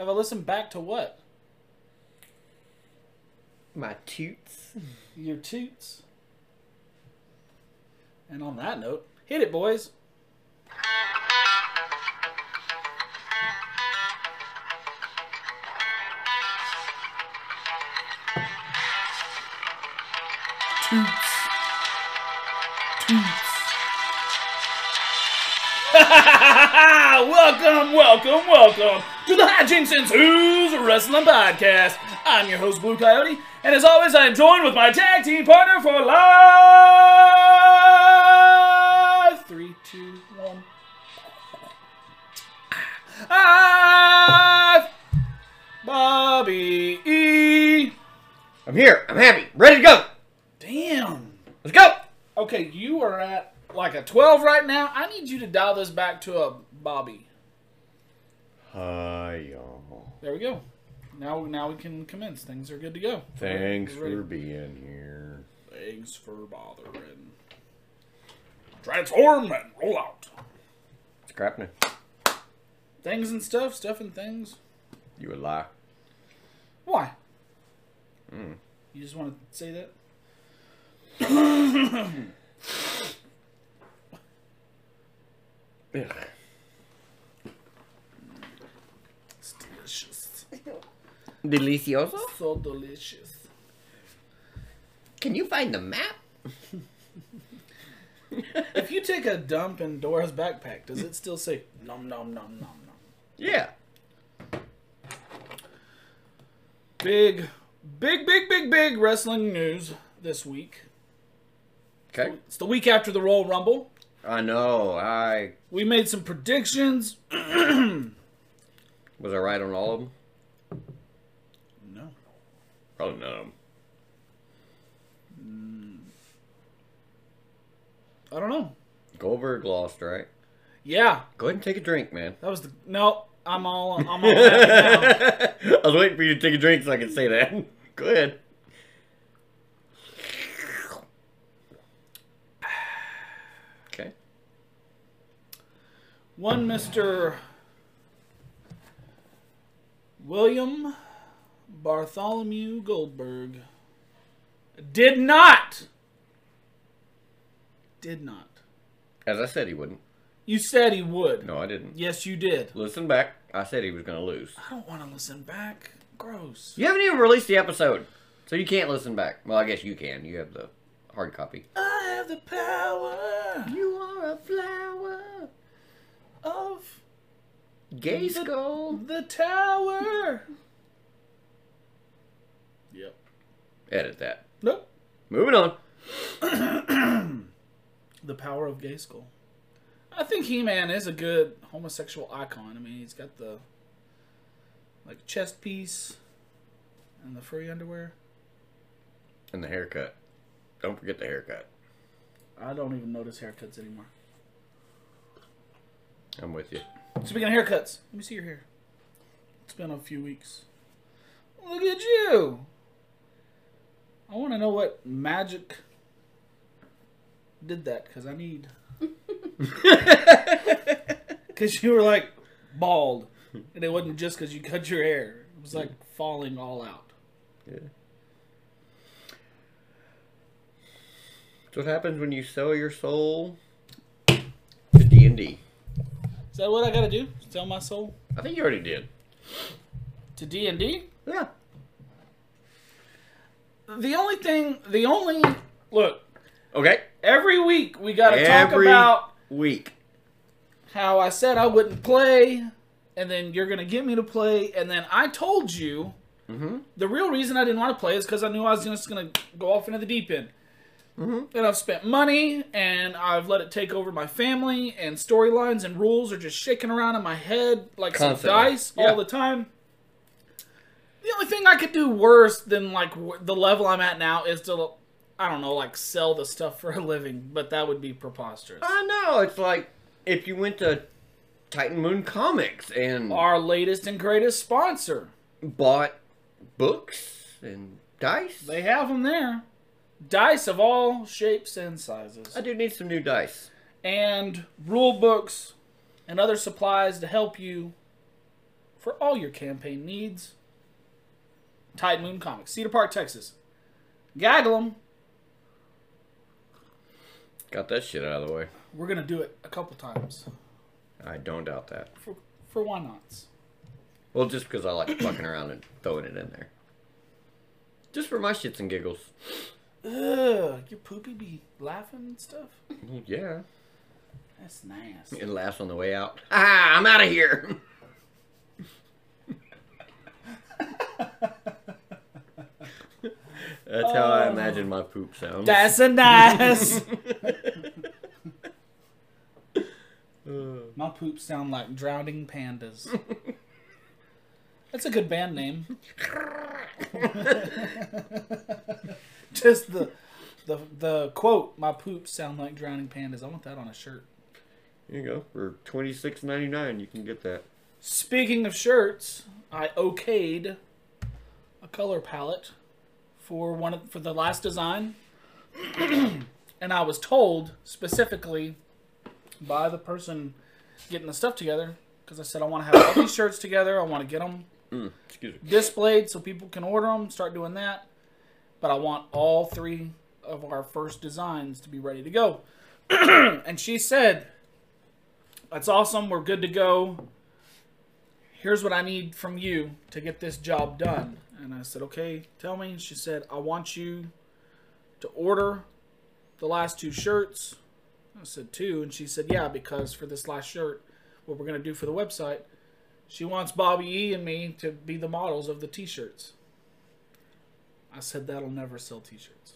Have I listened back to what? My toots. Your toots. And on that note, hit it, boys. Toots. Toots. welcome to the Hijinks Ensues Wrestling Podcast. I'm your host, Blue Coyote, and as always, I am joined with my tag team partner for life. 3, 2, 1. Bobby E. I'm here. I'm happy. Ready to go. Damn. Let's go. Okay, you are at like a 12 right now. I need you to dial this back to a Bobby. Hi, y'all. There we go. Now we can commence. Things are good to go. Thanks We're ready. for being here. Thanks for bothering. Transform and roll out. It's crappening. Things and stuff. Stuff and things. You would lie. Why? Mm. You just want to say that? Ugh. It's delicious. Delicioso? So delicious. Can you find the map? If you take a dump in Dora's backpack, does it still say nom nom nom nom nom? Yeah. Big wrestling news this week. Okay. It's the week after the Royal Rumble. I know. We made some predictions. Was I right on all of them? No. Probably none of them. I don't know. Goldberg lost, right? Yeah. Go ahead and take a drink, man. That was the... No. I'm all happy now. I was waiting for you to take a drink so I could say that. Go ahead. Okay. One Mr. William Bartholomew Goldberg did not. As I said he wouldn't. You said he would. No, I didn't. Yes, you did. Listen back. I said he was going to lose. I don't want to listen back. Gross. You haven't even released the episode, so you can't listen back. Well, I guess you can. You have the hard copy. I have the power. You are a flower Of gay skull. the tower. Yep. Edit that. Nope. Moving on. The power of gay skull. I think He-Man is a good homosexual icon. I mean, he's got the like chest piece and the furry underwear. And the haircut. Don't forget the haircut. I don't even notice haircuts anymore. I'm with you. Speaking of haircuts, let me see your hair. It's been a few weeks. Look at you. I want to know what magic did that, because I need... Because you were like bald, and it wasn't just because you cut your hair. It was like falling all out. Yeah. That's what happens when you sell your soul to D&D. Is that what I gotta do? Sell my soul I think you already did. to D&D? Yeah. Look, Okay. every week we gotta talk Every about week. how I said I wouldn't play, and then you're gonna get me to play, and then I told you the real reason I didn't want to play is because I knew I was just gonna go off into the deep end. And I've spent money, and I've let it take over my family, and storylines and rules are just shaking around in my head like Constantly. some dice all the time. The only thing I could do worse than like the level I'm at now is to, I don't know, like sell the stuff for a living, but that would be preposterous. I know. It's like if you went to Titan Moon Comics and Our latest and greatest sponsor. bought books and dice. They have them there. Dice of all shapes and sizes. I do need some new dice. And rule books and other supplies to help you for all your campaign needs. Tide Moon Comics, Cedar Park, Texas. Gaggle 'em. Got that shit out of the way. We're going to do it a couple times. I don't doubt that. For why nots? Well, just because I like fucking around and throwing it in there. Just for my shits and giggles. Ugh, your poopy be laughing and stuff? Well, yeah. That's nasty. It laughs on the way out. Ah, I'm out of here. That's how I imagine my poop sounds. That's a nice. My poops sound like drowning pandas. That's a good band name. Just the quote, my poops sound like drowning pandas. I want that on a shirt. Here you go. For $26.99 you can get that. Speaking of shirts, I okayed a color palette for the last design. And I was told specifically by the person getting the stuff together, because I said I want to have all these shirts together. I want to get them displayed so people can order them, start doing that. But I want all 3 of our first designs to be ready to go. And she said, that's awesome. We're good to go. Here's what I need from you to get this job done. And I said, okay, tell me. She said, I want you to order the last 2 shirts. I said 2. And she said, yeah, because for this last shirt, what we're going to do for the website, she wants Bobby E and me to be the models of the t-shirts. I said, that'll never sell t-shirts.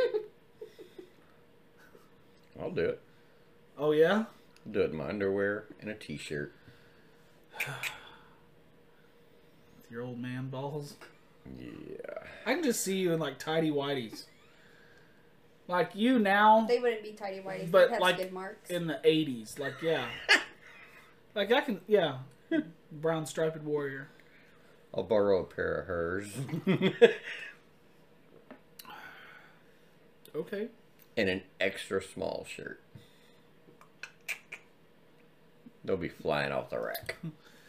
I'll do it. Oh, yeah? I'll do it in my underwear and a t-shirt. With your old man balls? Yeah. I can just see you in, like, tidy whities. Like, you now. They wouldn't be tidy whities, But, they'd have like, skid marks. in the 80s. Like, yeah. Like, I can, yeah. Brown striped warrior. I'll borrow a pair of hers. Okay. And an extra small shirt. They'll be flying off the rack.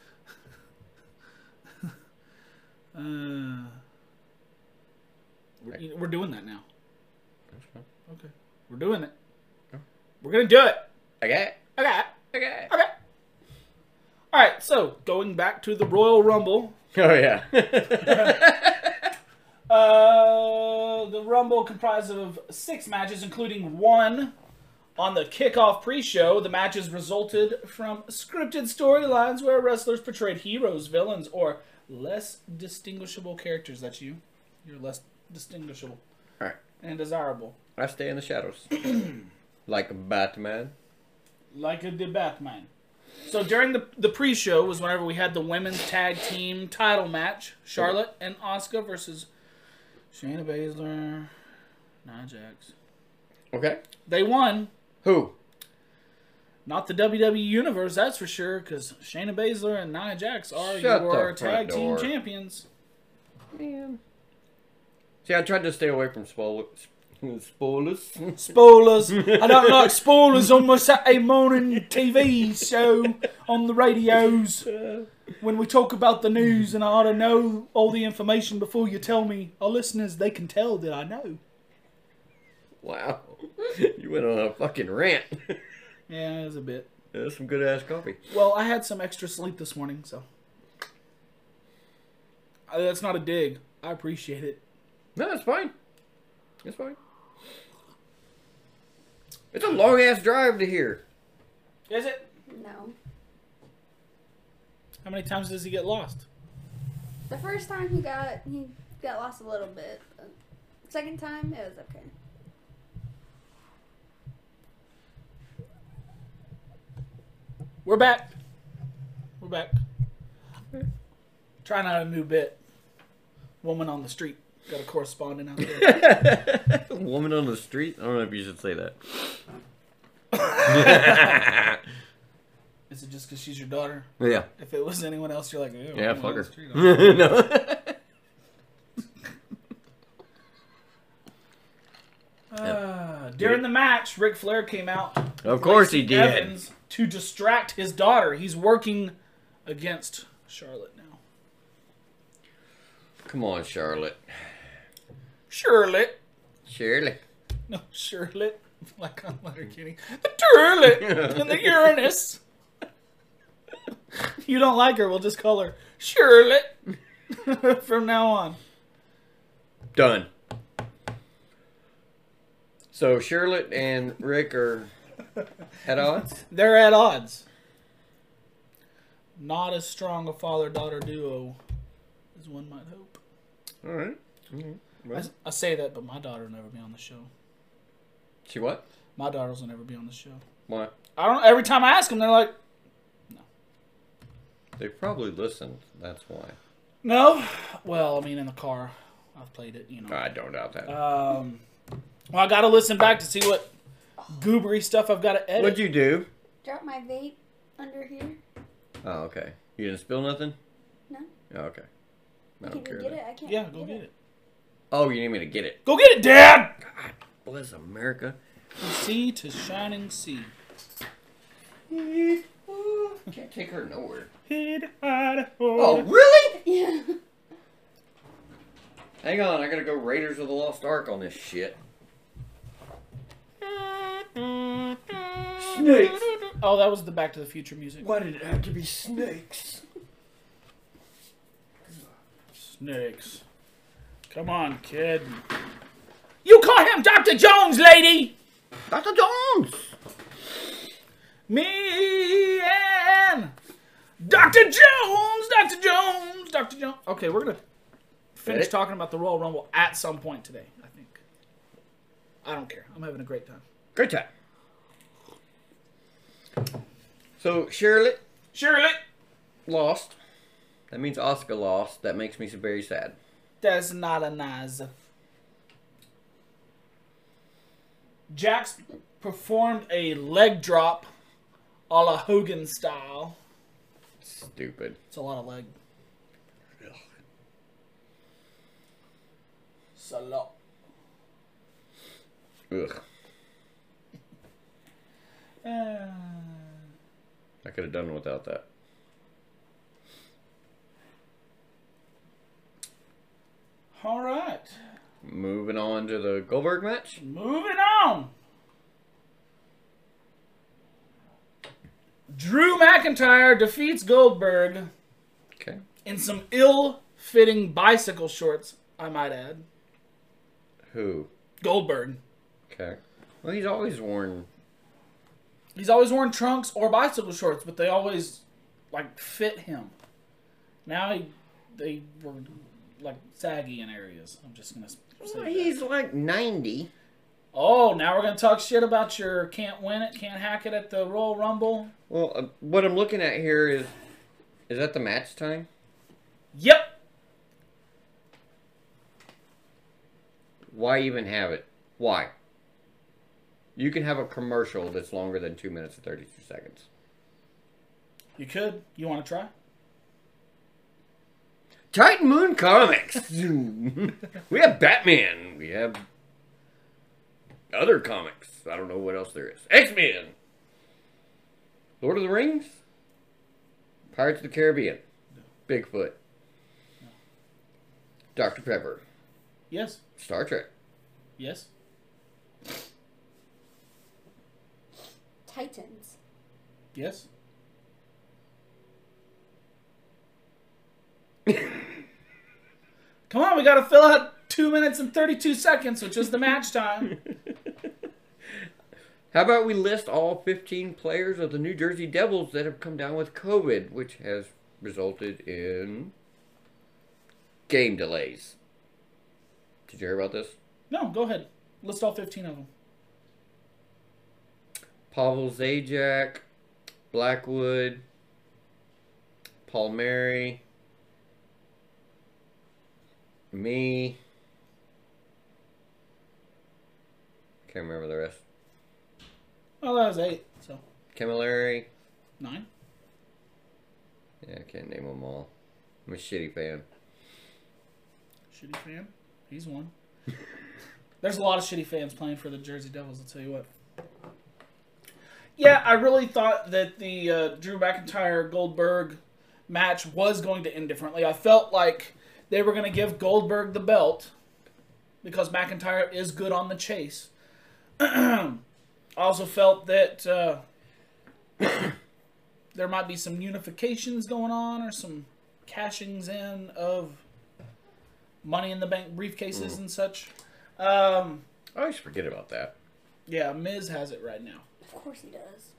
We're doing that now. That's fine. Okay. We're doing it. We're going to do it. Okay. Okay. Okay. Okay. All right. So, going back to the Royal Rumble. Oh, yeah. The Rumble comprised of 6 matches, including 1 on the kickoff pre-show. The matches resulted from scripted storylines where wrestlers portrayed heroes, villains, or less distinguishable characters. That's you. You're less distinguishable. All right. And desirable. I stay in the shadows. Like Batman. Like the Batman. So during the pre-show was whenever we had the women's tag team title match. Charlotte and Asuka versus Shayna Baszler, Nia Jax. Okay. They won. Who? Not the WWE Universe, that's for sure, because Shayna Baszler and Nia Jax are Shut your the tag front team door. champions. Man. See, I tried to stay away from spoilers. Spoilers. I don't like spoilers on my Saturday morning TV show on the radios. When we talk about the news and I ought to know all the information before you tell me. Our listeners, they can tell that I know. Wow. You went on a fucking rant. Yeah, it was a bit. That's some good ass coffee. Well, I had some extra sleep this morning, so. That's not a dig. I appreciate it. No, it's fine. It's fine. It's a long ass drive to here. Is it? No. How many times does he get lost? The first time he got lost a little bit. But second time, it was okay. We're back. We're back. Trying out a new bit. Woman on the street. Got a correspondent out there. Woman on the street? I don't know if you should say that. Is it just because she's your daughter? Yeah. If it was anyone else, you're like, ew, Yeah, woman fuck on her. the street. Okay. No. During the match, Ric Flair came out. Of course he Lacey did. Evans to distract his daughter. He's working against Charlotte now. Come on, Charlotte. Charlotte. Shirley. No, Charlotte. Like on Letterkenny. The turlet and the Uranus. You don't like her, we'll just call her Charlotte from now on. Done. So Charlotte and Rick are at odds? They're at odds. Not as strong a father-daughter duo as one might hope. All right. Well, I say that, but my daughter will never be on the show. she what? My daughters will never be on the show. Why? I don't. Every time I ask them, they're like, They probably listened. That's why. "No." Well, I mean, in the car, I've played it. You know. I don't doubt that. Well, I got to listen back to see what goobery stuff I've got to edit. What'd you do? Drop my vape under here. Oh, okay. You didn't spill nothing? No. Oh, okay. I don't Can care. you get then. it? I can't. Yeah, go get it. Oh, you need me to get it? Go get it, Dad. God bless America. From sea to shining sea. Can't take her nowhere. Hit Idaho. Oh, really? Yeah. Hang on, I gotta go Raiders of the Lost Ark on this shit. Snakes. Oh, that was the Back to the Future music. Why did it have to be snakes? Snakes. Come on, kid. You call him Dr. Jones, lady! Dr. Jones! Me and Dr. Jones! Dr. Jones! Dr. Jones! Okay, we're going to finish Ready? talking about the Royal Rumble at some point today, I think. I don't care. I'm having a great time. Great time. So, Charlotte Shirley! lost. That means Oscar lost. That makes me very sad. That's not a nice. Jax performed a leg drop a la Hogan style. Stupid. It's a lot of leg. It's a lot. Ugh. I could have done without that. All right. Moving on to the Goldberg match. Moving on. Drew McIntyre defeats Goldberg Okay. in some ill-fitting bicycle shorts, I might add. Who? Goldberg. Okay. Well, he's always worn. He's always worn trunks or bicycle shorts, but they always, like, fit him. Now they were, like, saggy in areas. I'm just going to say Well, that. he's like 90. Oh, now we're going to talk shit about your can't win it, can't hack it at the Royal Rumble? Well, what I'm looking at here is that the match time? Yep. Why even have it? Why? You can have a commercial that's longer than 2 minutes and 32 seconds. You could. You want to try? Titan Moon Comics. We have Batman. We have other comics. I don't know what else there is. X-Men. Lord of the Rings. Pirates of the Caribbean. Bigfoot. Dr. Pepper. Yes. Star Trek. Yes. Titans. Yes. Come on, we got to fill out 2 minutes and 32 seconds, which is the match time. How about we list all 15 players of the New Jersey Devils that have come down with COVID, which has resulted in game delays. Did you hear about this? No, go ahead. List all 15 of them. Pavel Zajac, Blackwood, Paul Mary, me. Can't remember the rest. Well, that was 8, so Camilleri. 9. Yeah, I can't name them all. I'm a shitty fan. Shitty fan. He's one. There's a lot of shitty fans playing for the Jersey Devils, I'll tell you what. Yeah, I really thought that the Drew McIntyre Goldberg match was going to end differently. I felt like they were going to give Goldberg the belt because McIntyre is good on the chase. I also felt that there might be some unifications going on or some cashings in of Money in the Bank briefcases and such. I always forget about that. Yeah, Miz has it right now. Of course he does.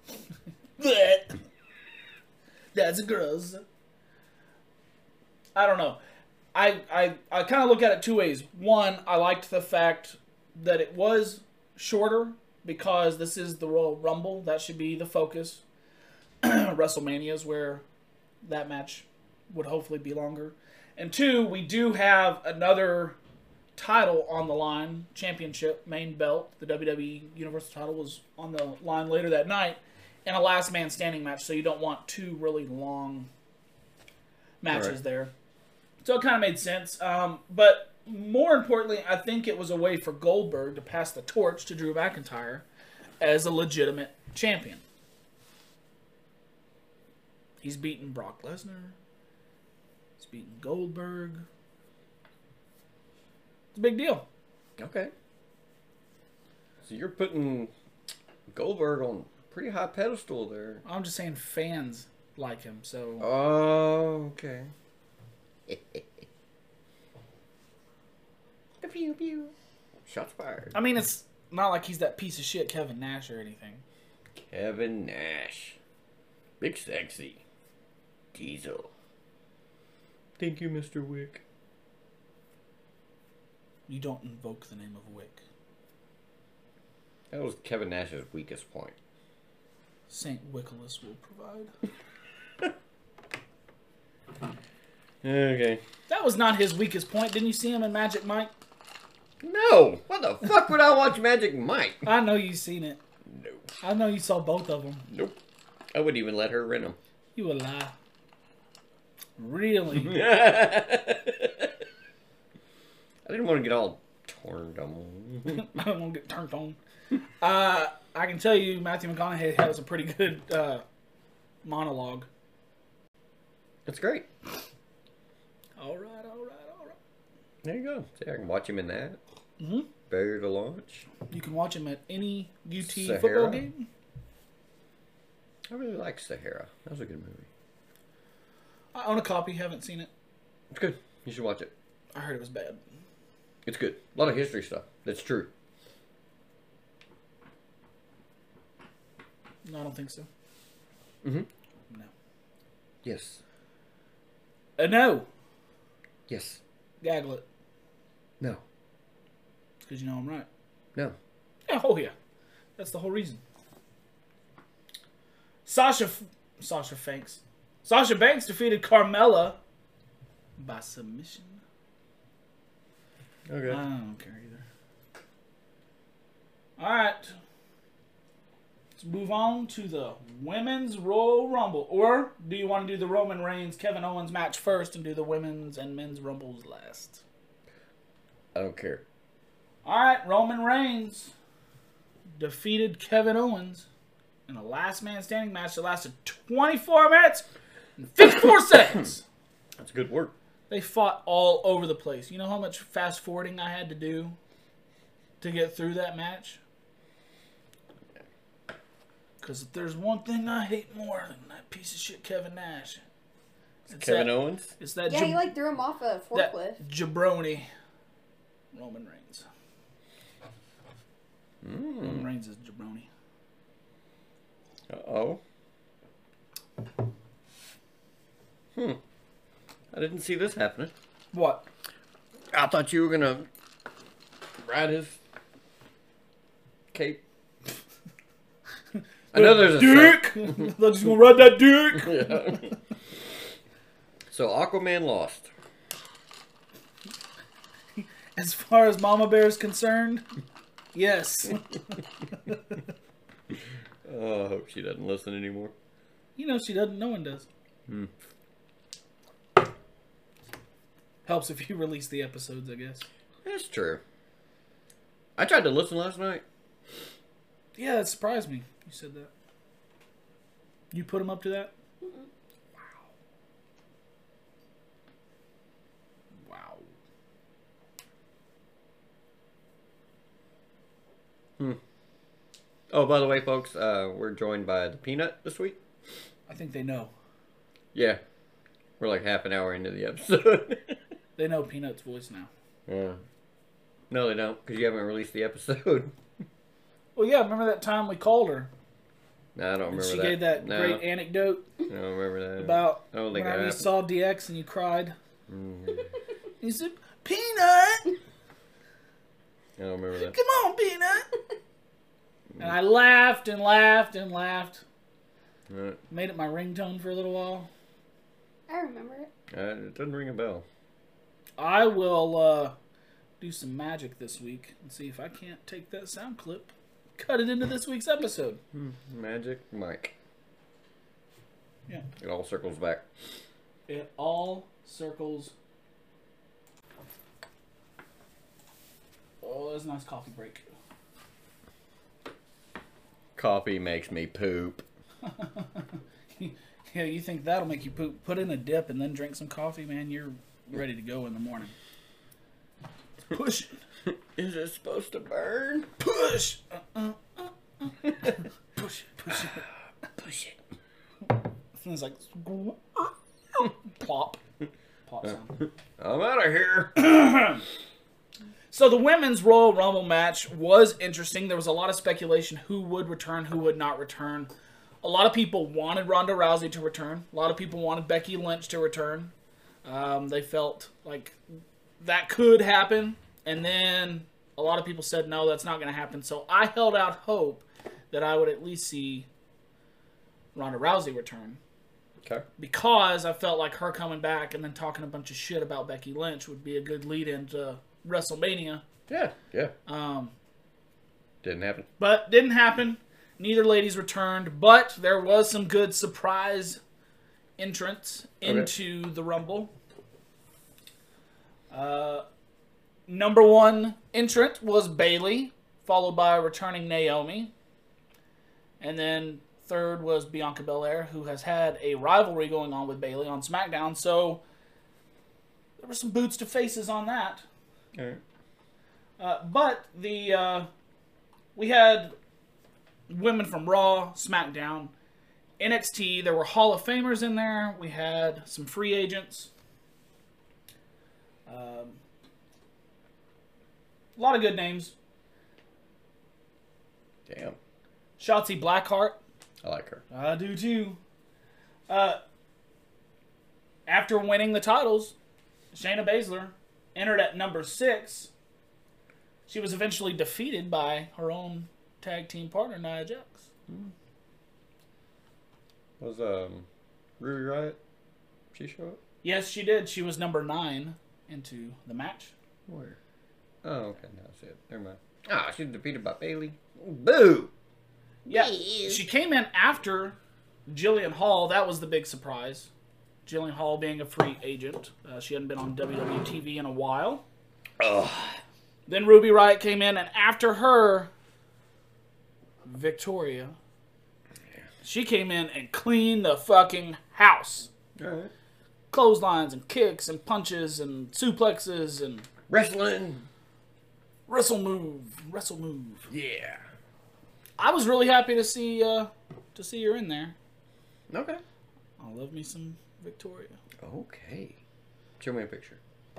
That's gross. I don't know. I kind of look at it two ways. One, I liked the fact that it was shorter because this is the Royal Rumble. That should be the focus. WrestleMania is where that match would hopefully be longer. And two, we do have another title on the line, championship, main belt. The WWE Universal title was on the line later that night, and a last man standing match, so you don't want two really long matches there. So it kind of made sense. But more importantly, I think it was a way for Goldberg to pass the torch to Drew McIntyre as a legitimate champion. He's beaten Brock Lesnar. He's beaten Goldberg. It's a big deal. Okay. So you're putting Goldberg on a pretty high pedestal there. I'm just saying fans like him, so... Oh, okay. Pew pew. Shots fired. I mean, it's not like he's that piece of shit Kevin Nash or anything. Kevin Nash. Big sexy. Diesel. Thank you, Mr. Wick. You don't invoke the name of Wick. That was Kevin Nash's weakest point. Saint Wickolas will provide. Okay. That was not his weakest point. Didn't you see him in Magic Mike? No! What the fuck would I watch Magic Mike? I know you've seen it. No. I know you saw both of them. Nope. I wouldn't even let her rent them. You a lie. Really? I didn't want to get all torn on. I don't want to get turned on. I can tell you Matthew McConaughey has a pretty good monologue. That's great. All right. There you go. See, I can watch him in that. Mm-hmm. Barrier to Launch. You can watch him at any UT Sahara. football game. I really like Sahara. That was a good movie. I own a copy. Haven't seen it. It's good. You should watch it. I heard it was bad. It's good. A lot of history stuff. That's true. No, I don't think so. Mm-hmm. No. Yes. No. Yes. Gaggle it. No. Because you know I'm right. No. Yeah, oh yeah. That's the whole reason. Sasha Banks defeated Carmella by submission. Okay. I don't care either. Alright. Let's move on to the Women's Royal Rumble. Or do you want to do the Roman Reigns Kevin Owens match first and do the Women's and Men's Rumbles last? I don't care. Alright, Roman Reigns defeated Kevin Owens in a last man standing match that lasted 24 minutes and 54 seconds. That's good work. They fought all over the place. You know how much fast forwarding I had to do to get through that match? Because if there's one thing I hate more than that piece of shit Kevin Nash, it's Kevin Owens? It's that Yeah, he like threw him off a that forklift. jabroni Roman Reigns. Roman Reigns is jabroni. Uh-oh. I didn't see this happening. What? I thought you were going to ride his cape. I know there's a dick. They're just gonna ride that dick. Yeah. So Aquaman lost. As far as Mama Bear is concerned, yes. Oh, I hope she doesn't listen anymore. You know she doesn't. No one does. Helps if you release the episodes, I guess. That's true. I tried to listen last night. Yeah, it surprised me. You said that. You put him up to that? Wow. Oh, by the way, folks, we're joined by the Peanut this week. I think they know. Yeah. We're like half an hour into the episode. They know Peanut's voice now. Yeah. No, they don't, because you haven't released the episode. Well, yeah, remember that time we called her? No, I don't remember She that. gave that No, great anecdote I don't remember that. about I don't think whenever that you happened. saw DX and you cried. Mm, You said, Peanut! I don't remember that. Come on, Peanut! And I laughed and laughed and laughed. Made it my ringtone for a little while. I remember it. It doesn't ring a bell. I will do some magic this week and see if I can't take that sound clip, cut it into this week's episode. Magic Mike. Yeah. It all circles back. It all circles. Oh, that's a nice coffee break. Coffee makes me poop. Yeah, you think that'll make you poop? Put in a dip and then drink some coffee, man. You're ready to go in the morning. Push it. Is it supposed to burn? Push. Push it. Push it. Push it. It's like plop. Plop sound. I'm out of here. So the women's Royal Rumble match was interesting. There was a lot of speculation who would return, who would not return. A lot of people wanted Ronda Rousey to return. A lot of people wanted Becky Lynch to return. They felt like that could happen. And then a lot of people said, no, that's not going to happen. So I held out hope that I would at least see Ronda Rousey return. Okay. Because I felt like her coming back and then talking a bunch of shit about Becky Lynch would be a good lead into WrestleMania. Yeah. Yeah. Um, Didn't happen. But didn't happen. Neither ladies returned, but there was some good surprise entrance into the Rumble. Number one entrant was Bayley, followed by returning Naomi. And then third was Bianca Belair, who has had a rivalry going on with Bayley on SmackDown. So there were some boots to faces on that. All right. But we had women from Raw, SmackDown, NXT. There were Hall of Famers in there. We had some free agents. A lot of good names. Damn. Shotzi Blackheart. I like her. I do too. After winning the titles, Shayna Baszler entered at number 6. She was eventually defeated by her own tag team partner, Nia Jax. Was Ruby Riott? She show up? Yes, she did. She was number 9 into the match. Where? Oh, okay. Now I see it. Never mind. Ah, she's defeated by Bayley. Boo! Yeah, she came in after Jillian Hall. That was the big surprise. Jillian Hall being a free agent. She hadn't been on WWE TV in a while. Ugh. Then Ruby Riott came in, and after her, Victoria. She came in and cleaned the fucking house. Alright. Clotheslines and kicks and punches and suplexes and Wrestling. wrestle move. Yeah. I was really happy to see her in there. Okay. I love me some Victoria. Okay. Show me a picture.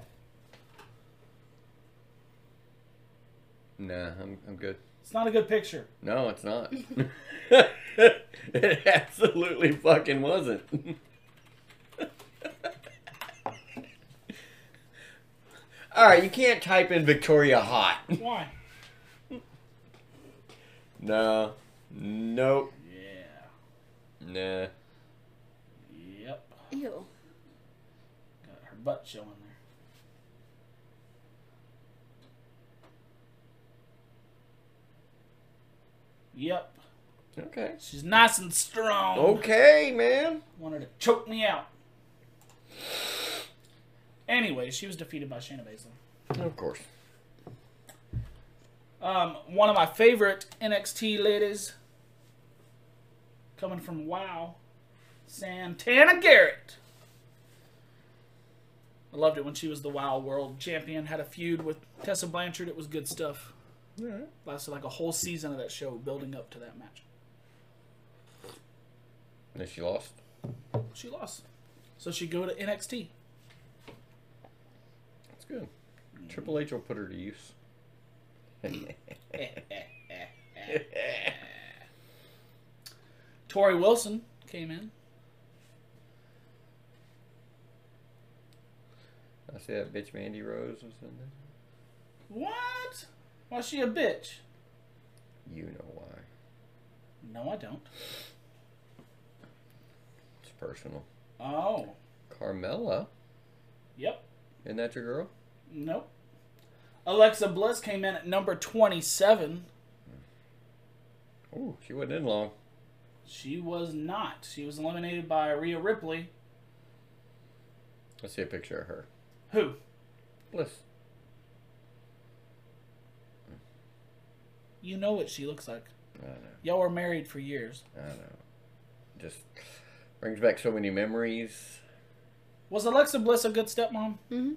Nah, I'm good. It's not a good picture. No, it's not. It absolutely fucking wasn't. Alright, you can't type in Victoria hot. Why? No. Nope. Yeah. Nah. Yep. Ew. Got her butt showing there. Yep. Okay. She's nice and strong. Okay, man. Wanted to choke me out. Anyway, she was defeated by Shayna Baszler. Of course. One of my favorite NXT ladies, coming from WoW, Santana Garrett. I loved it when she was the WoW World Champion. Had a feud with Tessa Blanchard. It was good stuff. Alright. Lasted like a whole season of that show building up to that match. And then she lost. She lost. So she go to NXT. That's good. Triple H will put her to use. Tori Wilson came in. I see that bitch Mandy Rose was in there. What? Why's she a bitch? You know why. No, I don't. It's personal. Oh. Carmella? Yep. Isn't that your girl? Nope. Alexa Bliss came in at number 27. Ooh, she wasn't in long. She was not. She was eliminated by Rhea Ripley. Let's see a picture of her. Who? Bliss. You know what she looks like. I know. Y'all were married for years. I know. Just brings back so many memories. Was Alexa Bliss a good stepmom? Mm-hmm.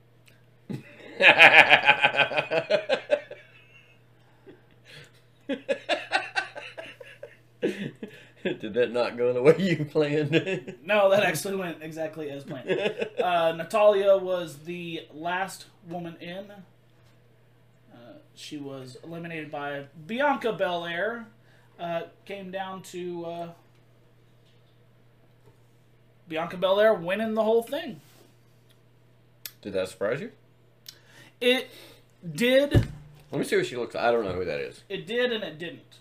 Did that not go the way you planned? No, that actually went exactly as planned. Natalia was the last woman in. She was eliminated by Bianca Belair. Came down to Bianca Belair winning the whole thing. Did that surprise you? It did. Let me see what she looks like. I don't know who that is. It did and it didn't.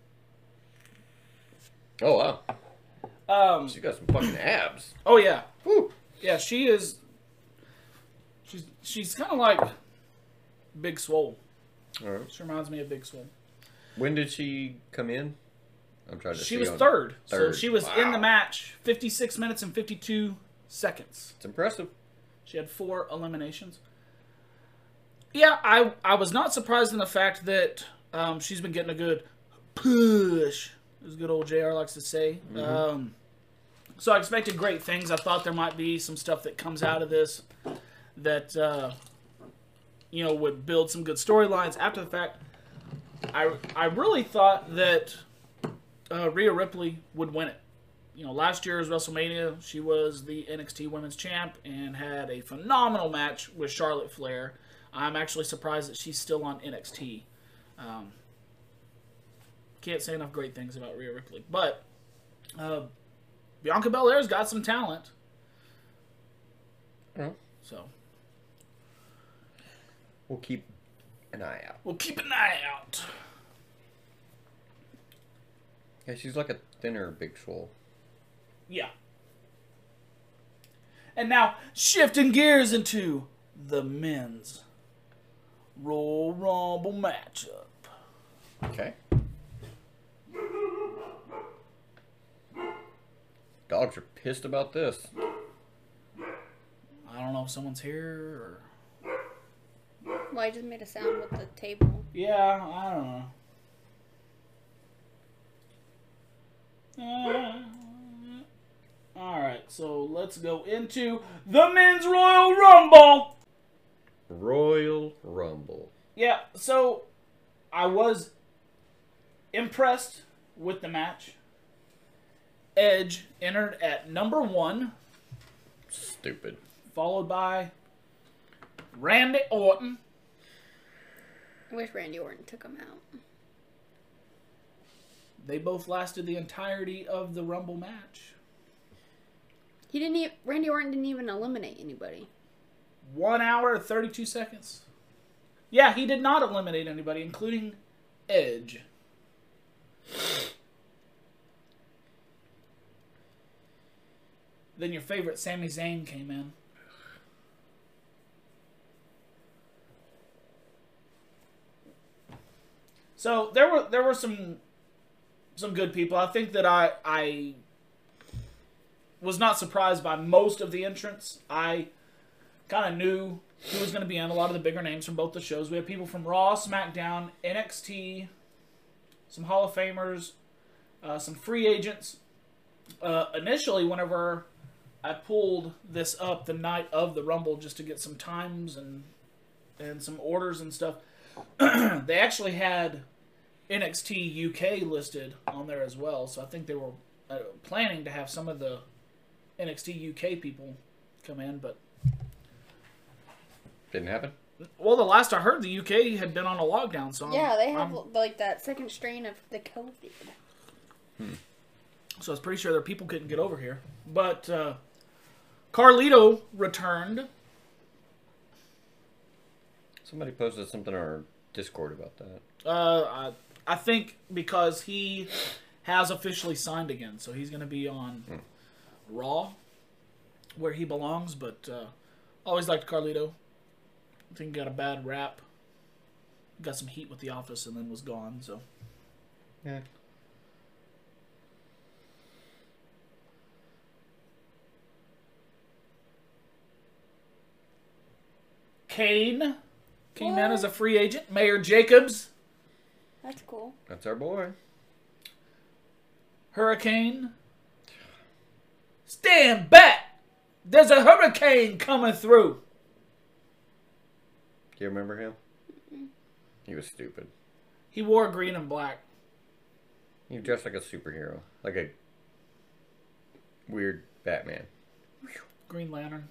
Oh, wow. She got some fucking abs. Oh, yeah. Whew. Yeah, she is. She's kind of like Big Swole. All right. She reminds me of Big Swole. When did she come in? I'm trying to see. She was on- third. Third. So she was Wow. in the match 56 minutes and 52 seconds. It's impressive. She had 4 eliminations. Yeah, I was not surprised in the fact that she's been getting a good push, as good old JR likes to say. Mm-hmm. So I expected great things. I thought there might be some stuff that comes out of this that would build some good storylines. After the fact, I really thought that Rhea Ripley would win it. Last year's WrestleMania, she was the NXT Women's Champ and had a phenomenal match with Charlotte Flair. I'm actually surprised that she's still on NXT. Can't say enough great things about Rhea Ripley. But Bianca Belair's got some talent. Yeah. So We'll keep an eye out. we'll keep an eye out. Yeah, she's like a thinner Big Swole. Yeah. And now, shifting gears into the men's Royal Rumble matchup. Okay. Dogs are pissed about this. I don't know if someone's here or... Well, I just made a sound with the table. Yeah, I don't know. Alright, so let's go into the Men's Royal Rumble! Royal Rumble. Yeah, so I was impressed with the match. Edge entered at number 1, Stupid. followed by Randy Orton. I wish Randy Orton took him out. They both lasted the entirety of the Rumble match. Randy Orton didn't even eliminate anybody. 1 hour, 32 seconds. Yeah, he did not eliminate anybody, including Edge. Then your favorite Sami Zayn came in. So there were some good people. I think that I was not surprised by most of the entrants. I kind of knew who was going to be in. A lot of the bigger names from both the shows. We have people from Raw, SmackDown, NXT, some Hall of Famers, some free agents. Initially, whenever I pulled this up the night of the Rumble just to get some times and some orders and stuff, They actually had NXT UK listed on there as well, so I think they were planning to have some of the NXT UK people come in, but Didn't happen. well, the last I heard, the UK had been on a lockdown, so Yeah, they have like that second strain of the COVID. So I was pretty sure their people couldn't get over here. But Carlito returned. Somebody posted something on our Discord about that. I think because he has officially signed again, so he's going to be on Raw, where he belongs. But always liked Carlito. I think he got a bad rap. Got some heat with The Office and then was gone. So Yeah. Kane came in as a free agent. Mayor Jacobs. That's cool. That's our boy. Hurricane. Stand back! There's a hurricane coming through. Do you remember him? He was stupid. He wore green and black. He was dressed like a superhero. Like a weird Batman. Green Lantern.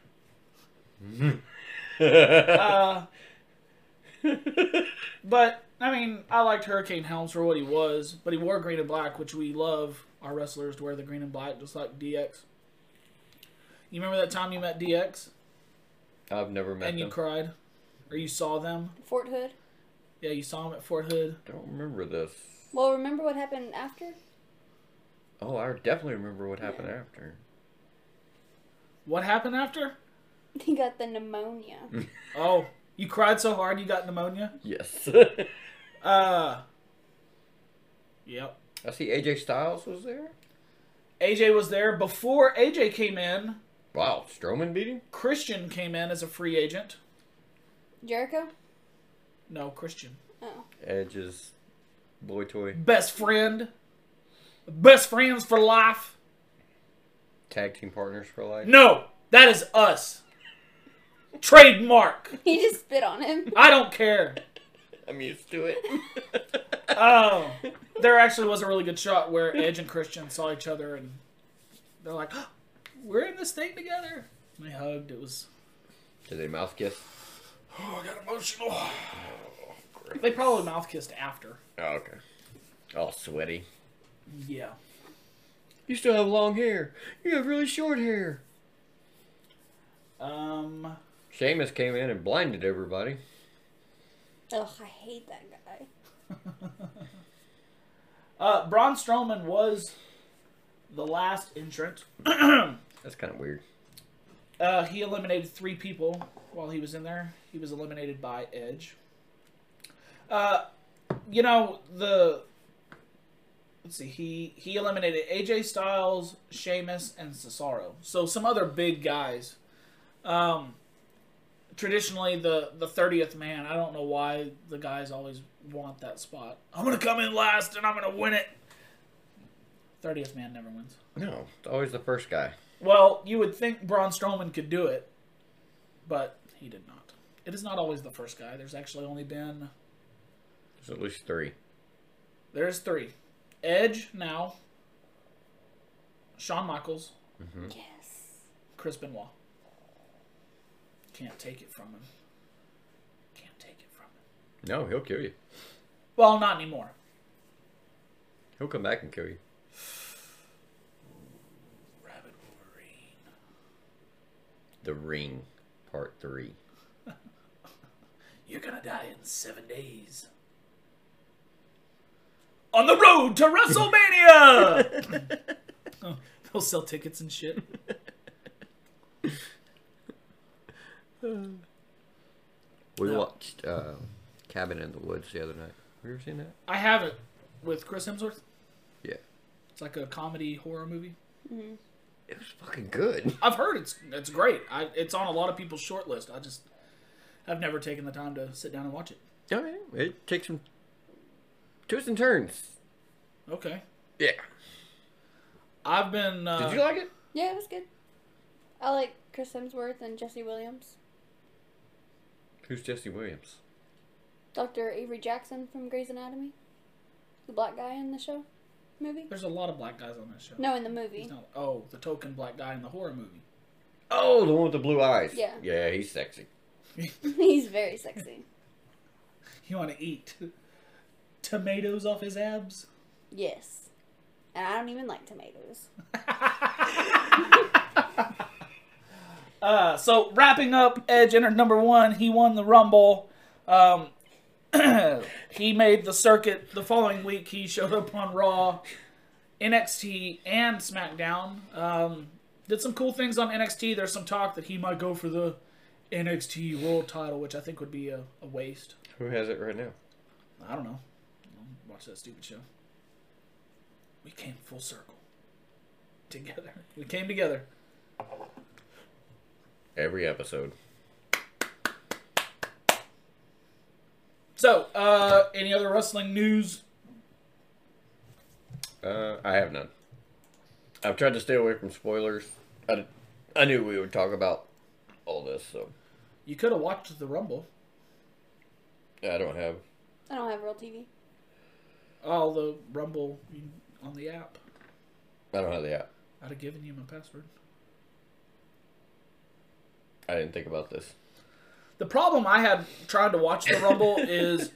But, I mean, I liked Hurricane Helms for what he was, but he wore green and black, which we love our wrestlers to wear the green and black, just like DX. You remember that time you met DX? I've never met And you him. cried? Or you saw them? Fort Hood. Yeah, you saw him at Fort Hood. Don't remember this. Well, remember what happened after? Oh, I definitely remember what happened after. What happened after? He got the pneumonia. Oh, you cried so hard you got pneumonia? Yes. Yep. I see AJ Styles was there. AJ was there. Before AJ came in, Wow, Strowman beat him? Christian came in as a free agent. Jericho? No, Christian. Oh. Edge's boy toy. Best friend. Best friends for life. Tag team partners for life. No, that is us. Trademark. He just spit on him. I don't care. I'm used to it. Oh, there actually was a really good shot where Edge and Christian saw each other and they're like, oh, we're in this thing together. And they hugged. It was... Did they mouth kiss? Oh, I got emotional. They probably mouth kissed after. Oh, okay. All sweaty. Yeah. You still have long hair. You have really short hair. Sheamus came in and blinded everybody. Ugh, I hate that guy. Braun Strowman was the last entrant. That's kind of weird. He eliminated 3 people while he was in there. He was eliminated by Edge. You know, let's see, he eliminated AJ Styles, Sheamus, and Cesaro. So some other big guys. Traditionally, the 30th man, I don't know why the guys always want that spot. I'm going to come in last and I'm going to win it. 30th man never wins. No, it's always the first guy. Well, you would think Braun Strowman could do it, but he did not. It is not always the first guy. There's actually only been... There's at least 3. There's 3. Edge now. Shawn Michaels. Yes. Chris Benoit. Can't take it from him. Can't take it from him. No, he'll kill you. Well, not anymore. He'll come back and kill you. Rabbit Wolverine. The Ring, Part 3. You're gonna die in 7 days. On the road to WrestleMania! Oh, they'll sell tickets and shit. We watched Cabin in the Woods the other night. Have you ever seen that? I have it with Chris Hemsworth. Yeah. It's like a comedy horror movie. Mm-hmm. It was fucking good. I've heard it's great. It's on a lot of people's short list. I've never taken the time to sit down and watch it. Oh, yeah. It takes some twists and turns. Okay. Yeah. I've been... Did you like it? Yeah, it was good. I like Chris Hemsworth and Jesse Williams. Who's Jesse Williams? Dr. Avery Jackson from Grey's Anatomy. The black guy in the show. Movie? There's a lot of black guys on that show. No, in the movie. He's not, oh, the token black guy in the horror movie. Oh, the one with the blue eyes. Yeah. Yeah, he's sexy. He's very sexy. You want to eat tomatoes off his abs? Yes. And I don't even like tomatoes. So wrapping up, Edge entered number 1. He won the Rumble. He made the circuit the following week. He showed up on Raw, NXT, and SmackDown. Did some cool things on NXT. There's some talk that he might go for the NXT World Title, which I think would be a waste. Who has it right now? I don't know. Watch that stupid show. We came full circle. Together. We came together. Every episode. So, any other wrestling news? I have none. I've tried to stay away from spoilers. I knew we would talk about all this, so. You could have watched the Rumble. I don't have. I don't have real TV. Oh, the Rumble on the app. I don't have the app. I'd have given you my password. I didn't think about this. The problem I had trying to watch the Rumble is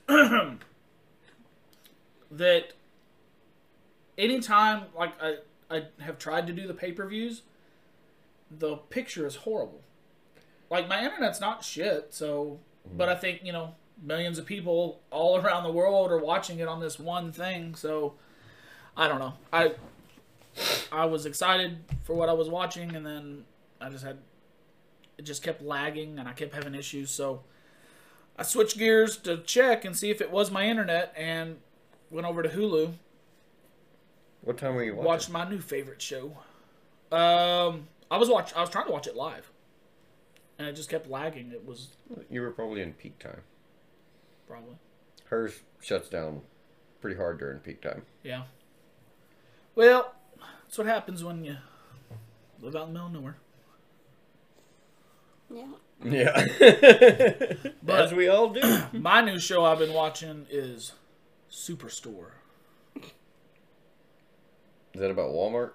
that anytime like I have tried to do the pay-per-views, the picture is horrible. Like, my internet's not shit, so... But I think, millions of people all around the world are watching it on this one thing, so... I don't know. I was excited for what I was watching, and then it just kept lagging, and I kept having issues, so... I switched gears to check and see if it was my internet, and went over to Hulu. What time were you watching? Watched my new favorite show. I was trying to watch it live, and it just kept lagging. It was You were probably in peak time. probably Hers shuts down pretty hard during peak time. yeah. Well, that's what happens when you live out in the middle of nowhere. Yeah. Yeah. But- As we all do. My new show I've been watching is Superstore. Is that about Walmart?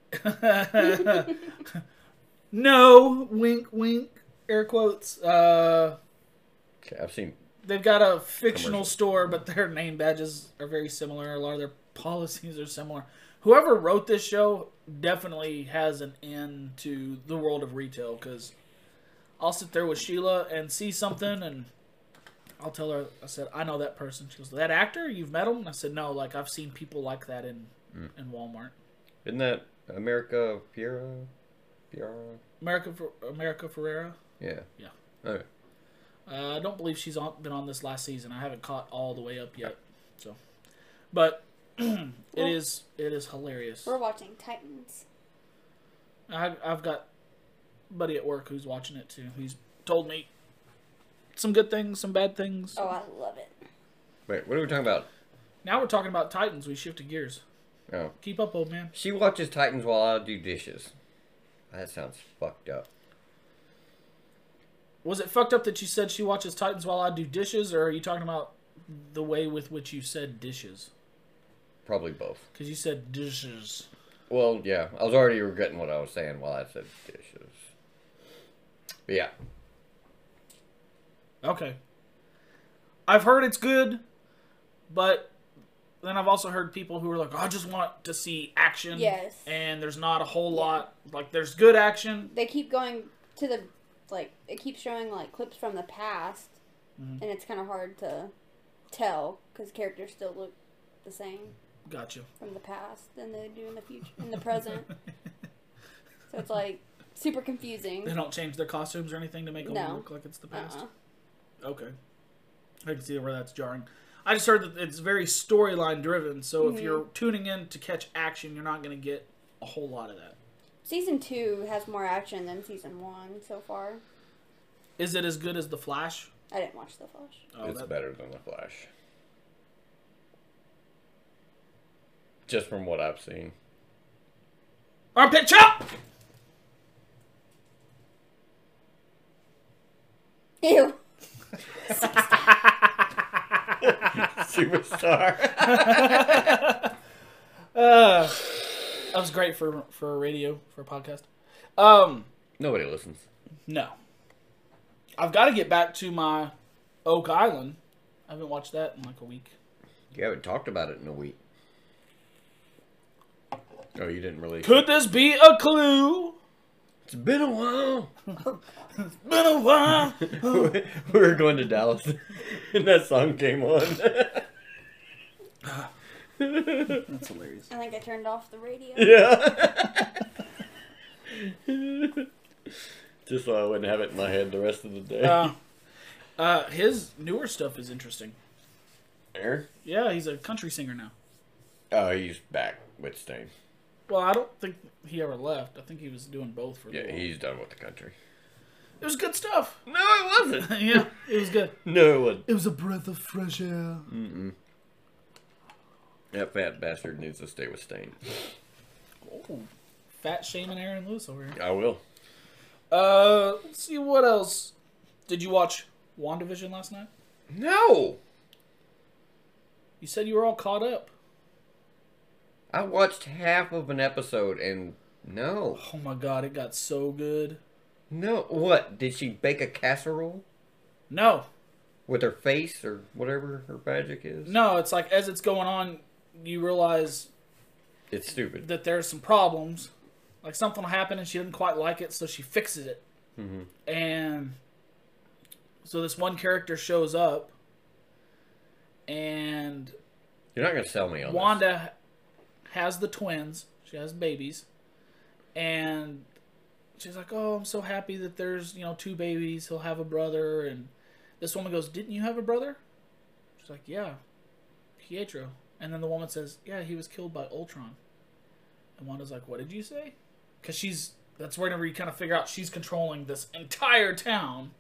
No, wink, wink, air quotes. Okay, I've seen. They've got a fictional Commercial. store, but their name badges are very similar. A lot of their policies are similar. Whoever wrote this show definitely has an end to the world of retail, because I'll sit there with Sheila and see something, and I'll tell her, I said, I know that person. She goes, that actor? You've met him? And I said, no, like, I've seen people like that in Walmart. Isn't that America Fiera? America Ferrera? Yeah. Yeah. Okay. I don't believe she's been on this last season. I haven't caught all the way up yet. So, but it is hilarious. We're watching Titans. I've got a buddy at work who's watching it too. He's told me some good things, some bad things. Oh, I love it. Wait, what are we talking about? Now we're talking about Titans. We shifted gears. Oh. Keep up, old man. She watches Titans while I do dishes. That sounds fucked up. Was it fucked up that you said she watches Titans while I do dishes, or are you talking about the way with which you said dishes? Probably both. Because you said dishes. Well, yeah. I was already regretting what I was saying while I said dishes. But yeah. Okay. I've heard it's good, but then I've also heard people who are like, I just want to see action. Yes. And there's not a whole lot. Like, there's good action. They keep going to the, like, it keeps showing, like, clips from the past, and it's kind of hard to tell, because characters still look the same Gotcha. from the past than they do in the future, in the present. So it's, like, super confusing. They don't change their costumes or anything to make them No. look like it's the past? Uh-uh. Okay. I can see where that's jarring. I just heard that it's very storyline driven, so if you're tuning in to catch action, you're not going to get a whole lot of that. Season 2 has more action than Season 1 so far. Is it as good as The Flash? I didn't watch The Flash. Oh, It's better than The Flash. Just from what I've seen. Armpit chop! Ew. Superstar. That was great for a radio, for a podcast. Nobody listens. No. I've got to get back to my Oak Island. I haven't watched that in like a week. You haven't talked about it in a week. Oh, you didn't really. Could this be a clue? It's been a while. It's been a while. We were going to Dallas, and that song came on. That's hilarious. I think I turned off the radio. Yeah. Just so I wouldn't have it in my head the rest of the day. His newer stuff is interesting. Aaron? Yeah, he's a country singer now. Oh, he's back with Stain. Well, I don't think he ever left. I think he was doing both for a Yeah, little while. he's done with the country. It was good stuff. No, it wasn't. Yeah, it was good. No, it wasn't. It was a breath of fresh air. Mm-mm. That fat bastard needs to stay with Stain. Oh, fat shaming Aaron Lewis over here. I will. Let's see what else. Did you watch WandaVision last night? No! You said you were all caught up. I watched half of an episode and no. Oh my god, it got so good. No. What? Did she bake a casserole? No. With her face or whatever her magic is? No, it's like as it's going on, you realize It's stupid. that there's some problems. Like something will happen and she doesn't quite like it, so she fixes it. Mm-hmm. And so this one character shows up, and You're not going to sell me on Wanda has the twins. She has babies. And she's like, oh, I'm so happy that there's, 2 babies. He'll have a brother. And this woman goes, didn't you have a brother? She's like, yeah, Pietro. And then the woman says, yeah, he was killed by Ultron. And Wanda's like, what did you say? Because that's whenever you kind of figure out she's controlling this entire town.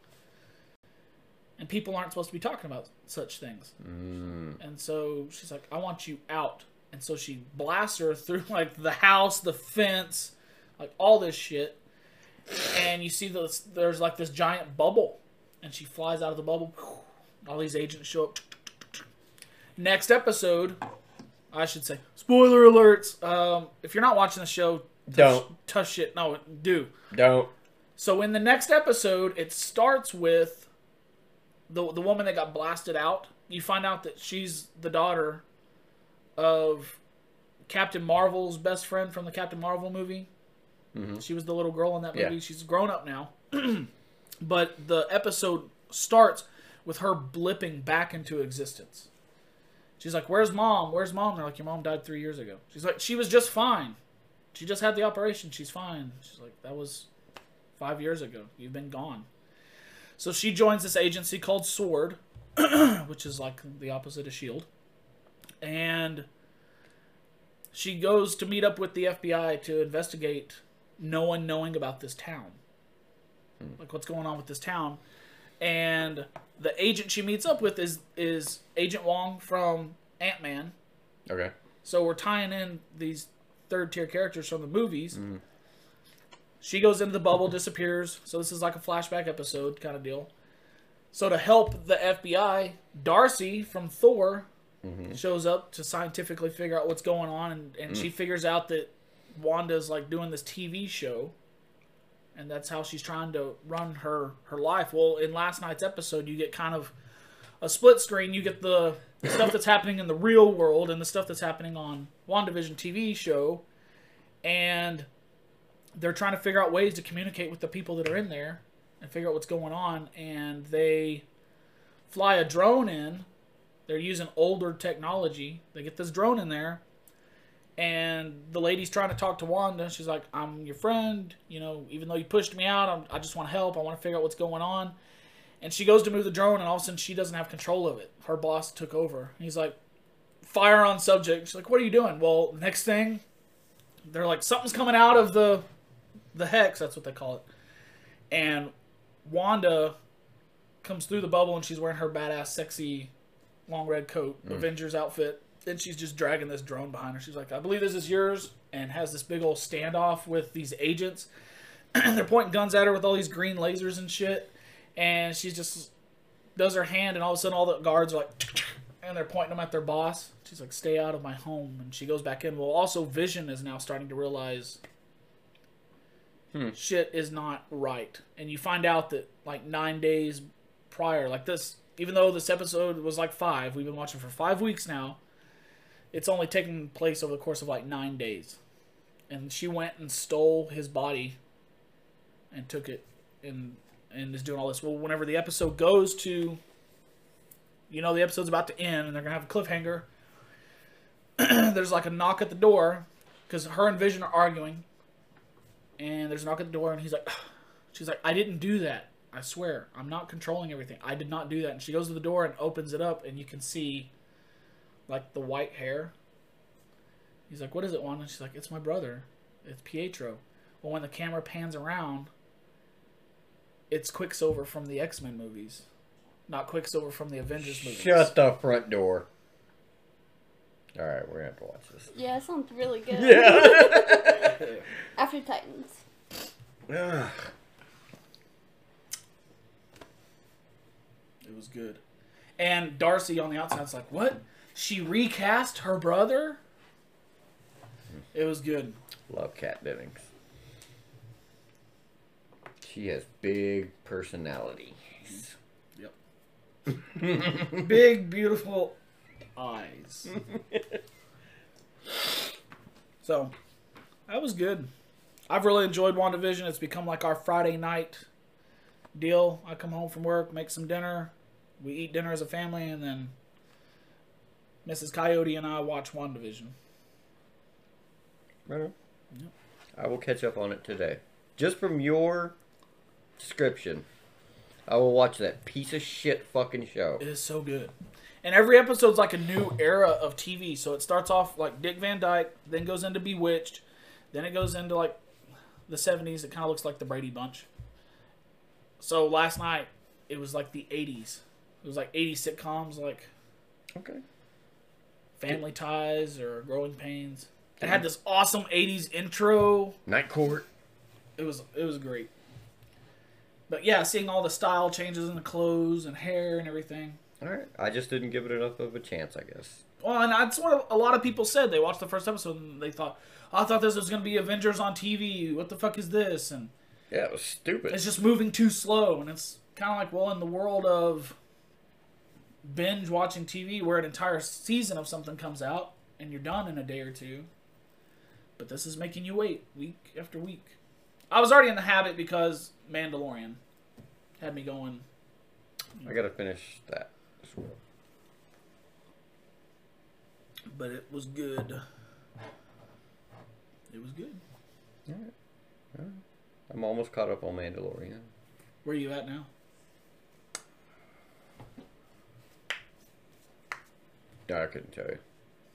And people aren't supposed to be talking about such things. Mm. And so she's like, I want you out. And so she blasts her through, like, the house, the fence, like, all this shit. And you see there's, like, this giant bubble. And she flies out of the bubble. All these agents show up. Next episode, I should say, spoiler alerts. If you're not watching the show, touch shit. No, do. Don't. So in the next episode, it starts with the woman that got blasted out. You find out that she's the daughter of Captain Marvel's best friend from the Captain Marvel movie. Mm-hmm. She was the little girl in that movie. Yeah. She's grown up now. But the episode starts with her blipping back into existence. She's like, where's mom? Where's mom? They're like, your mom died 3 years ago. She's like, she was just fine. She just had the operation. She's fine. She's like, that was 5 years ago. You've been gone. So she joins this agency called SWORD, which is like the opposite of S.H.I.E.L.D. And she goes to meet up with the FBI to investigate no one knowing about this town. Like, what's going on with this town. And the agent she meets up with is Agent Wong from Ant-Man. Okay. So we're tying in these third-tier characters from the movies. Mm. She goes into the bubble, disappears. So this is like a flashback episode kind of deal. So to help the FBI, Darcy from Thor shows up to scientifically figure out what's going on. And she figures out that Wanda's like doing this TV show. And that's how she's trying to run her life. Well, in last night's episode, you get kind of a split screen. You get the stuff that's happening in the real world and the stuff that's happening on WandaVision TV show. And they're trying to figure out ways to communicate with the people that are in there and figure out what's going on. And they fly a drone in. They're using older technology. They get this drone in there. And the lady's trying to talk to Wanda. She's like, I'm your friend. Even though you pushed me out, I just want to help. I want to figure out what's going on. And she goes to move the drone, and all of a sudden she doesn't have control of it. Her boss took over. And he's like, fire on subject. She's like, what are you doing? Well, next thing, they're like, something's coming out of the hex. That's what they call it. And Wanda comes through the bubble, and she's wearing her badass, sexy, long red coat, Avengers outfit. Then she's just dragging this drone behind her. She's like, I believe this is yours, and has this big old standoff with these agents. They're pointing guns at her with all these green lasers and shit. And she just does her hand, and all of a sudden all the guards are like, and they're pointing them at their boss. She's like, "Stay out of my home." And she goes back in. Well, also Vision is now starting to realize shit is not right. And you find out that like 9 days prior, like this, even though this episode was like 5, we've been watching for 5 weeks now. It's only taken place over the course of like 9 days. And she went and stole his body and took it and is doing all this. Well, whenever the episode goes to, you know, the episode's about to end and they're going to have a cliffhanger, there's like a knock at the door because her and Vision are arguing. And there's a knock at the door and she's like, "I didn't do that. I swear. I'm not controlling everything. I did not do that." And she goes to the door and opens it up and you can see like the white hair. He's like, "What is it, Wanda?" And she's like, "It's my brother. It's Pietro." Well, when the camera pans around, it's Quicksilver from the X-Men movies, not Quicksilver from the Avengers movies. Shut the front door. All right, we're going to have to watch this. Yeah, it sounds really good. Yeah. After Titans. Ugh. It was good. And Darcy on the outside's like, "What? She recast her brother?" It was good. Love Kat Dennings. She has big personality. Yep. Big, beautiful eyes. So, that was good. I've really enjoyed WandaVision. It's become like our Friday night deal. I come home from work, make some dinner. We eat dinner as a family, and then Mrs. Coyote and I watch WandaVision. Right on. Yep. I will catch up on it today. Just from your description, I will watch that piece of shit fucking show. It is so good. And every episode's like a new era of TV. So it starts off like Dick Van Dyke, then goes into Bewitched, then it goes into like the 70s. It kind of looks like the Brady Bunch. So last night, it was like the 80s. It was like 80s sitcoms like Okay. Family Ties or Growing Pains. It had this awesome 80s intro. Night Court. It was great. But yeah, seeing all the style changes in the clothes and hair and everything. All right. I just didn't give it enough of a chance, I guess. Well, and that's what a lot of people said. They watched the first episode and they thought, "I thought this was going to be Avengers on TV. What the fuck is this?" And Yeah, it was stupid. it's just moving too slow. And it's kind of like, well, in the world of binge watching TV where an entire season of something comes out and you're done in a day or two. But this is making you wait week after week. I was already in the habit because Mandalorian had me going. I gotta finish that as well. But it was good. It was good. All right. I'm almost caught up on Mandalorian. Where are you at now? I couldn't tell you.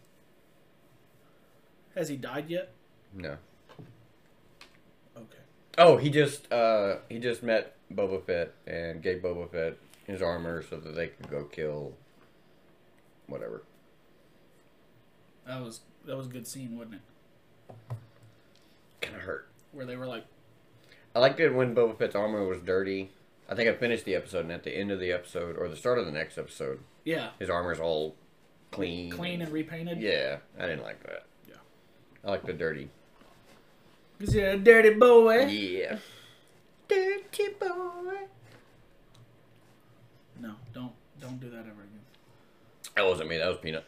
Has he died yet? No. Okay. Oh, he just met Boba Fett and gave Boba Fett his armor so that they could go kill whatever. That was a good scene, wasn't it? Kind of hurt. Where they were like, I liked it when Boba Fett's armor was dirty. I think I finished the episode, and at the end of the episode, or the start of the next episode, yeah, his armor's all clean. clean and repainted. Yeah, I didn't like that. Yeah. I like the dirty. Cause you're a dirty boy. Yeah. Dirty boy. No, don't do that ever again. That wasn't me. That was Peanut.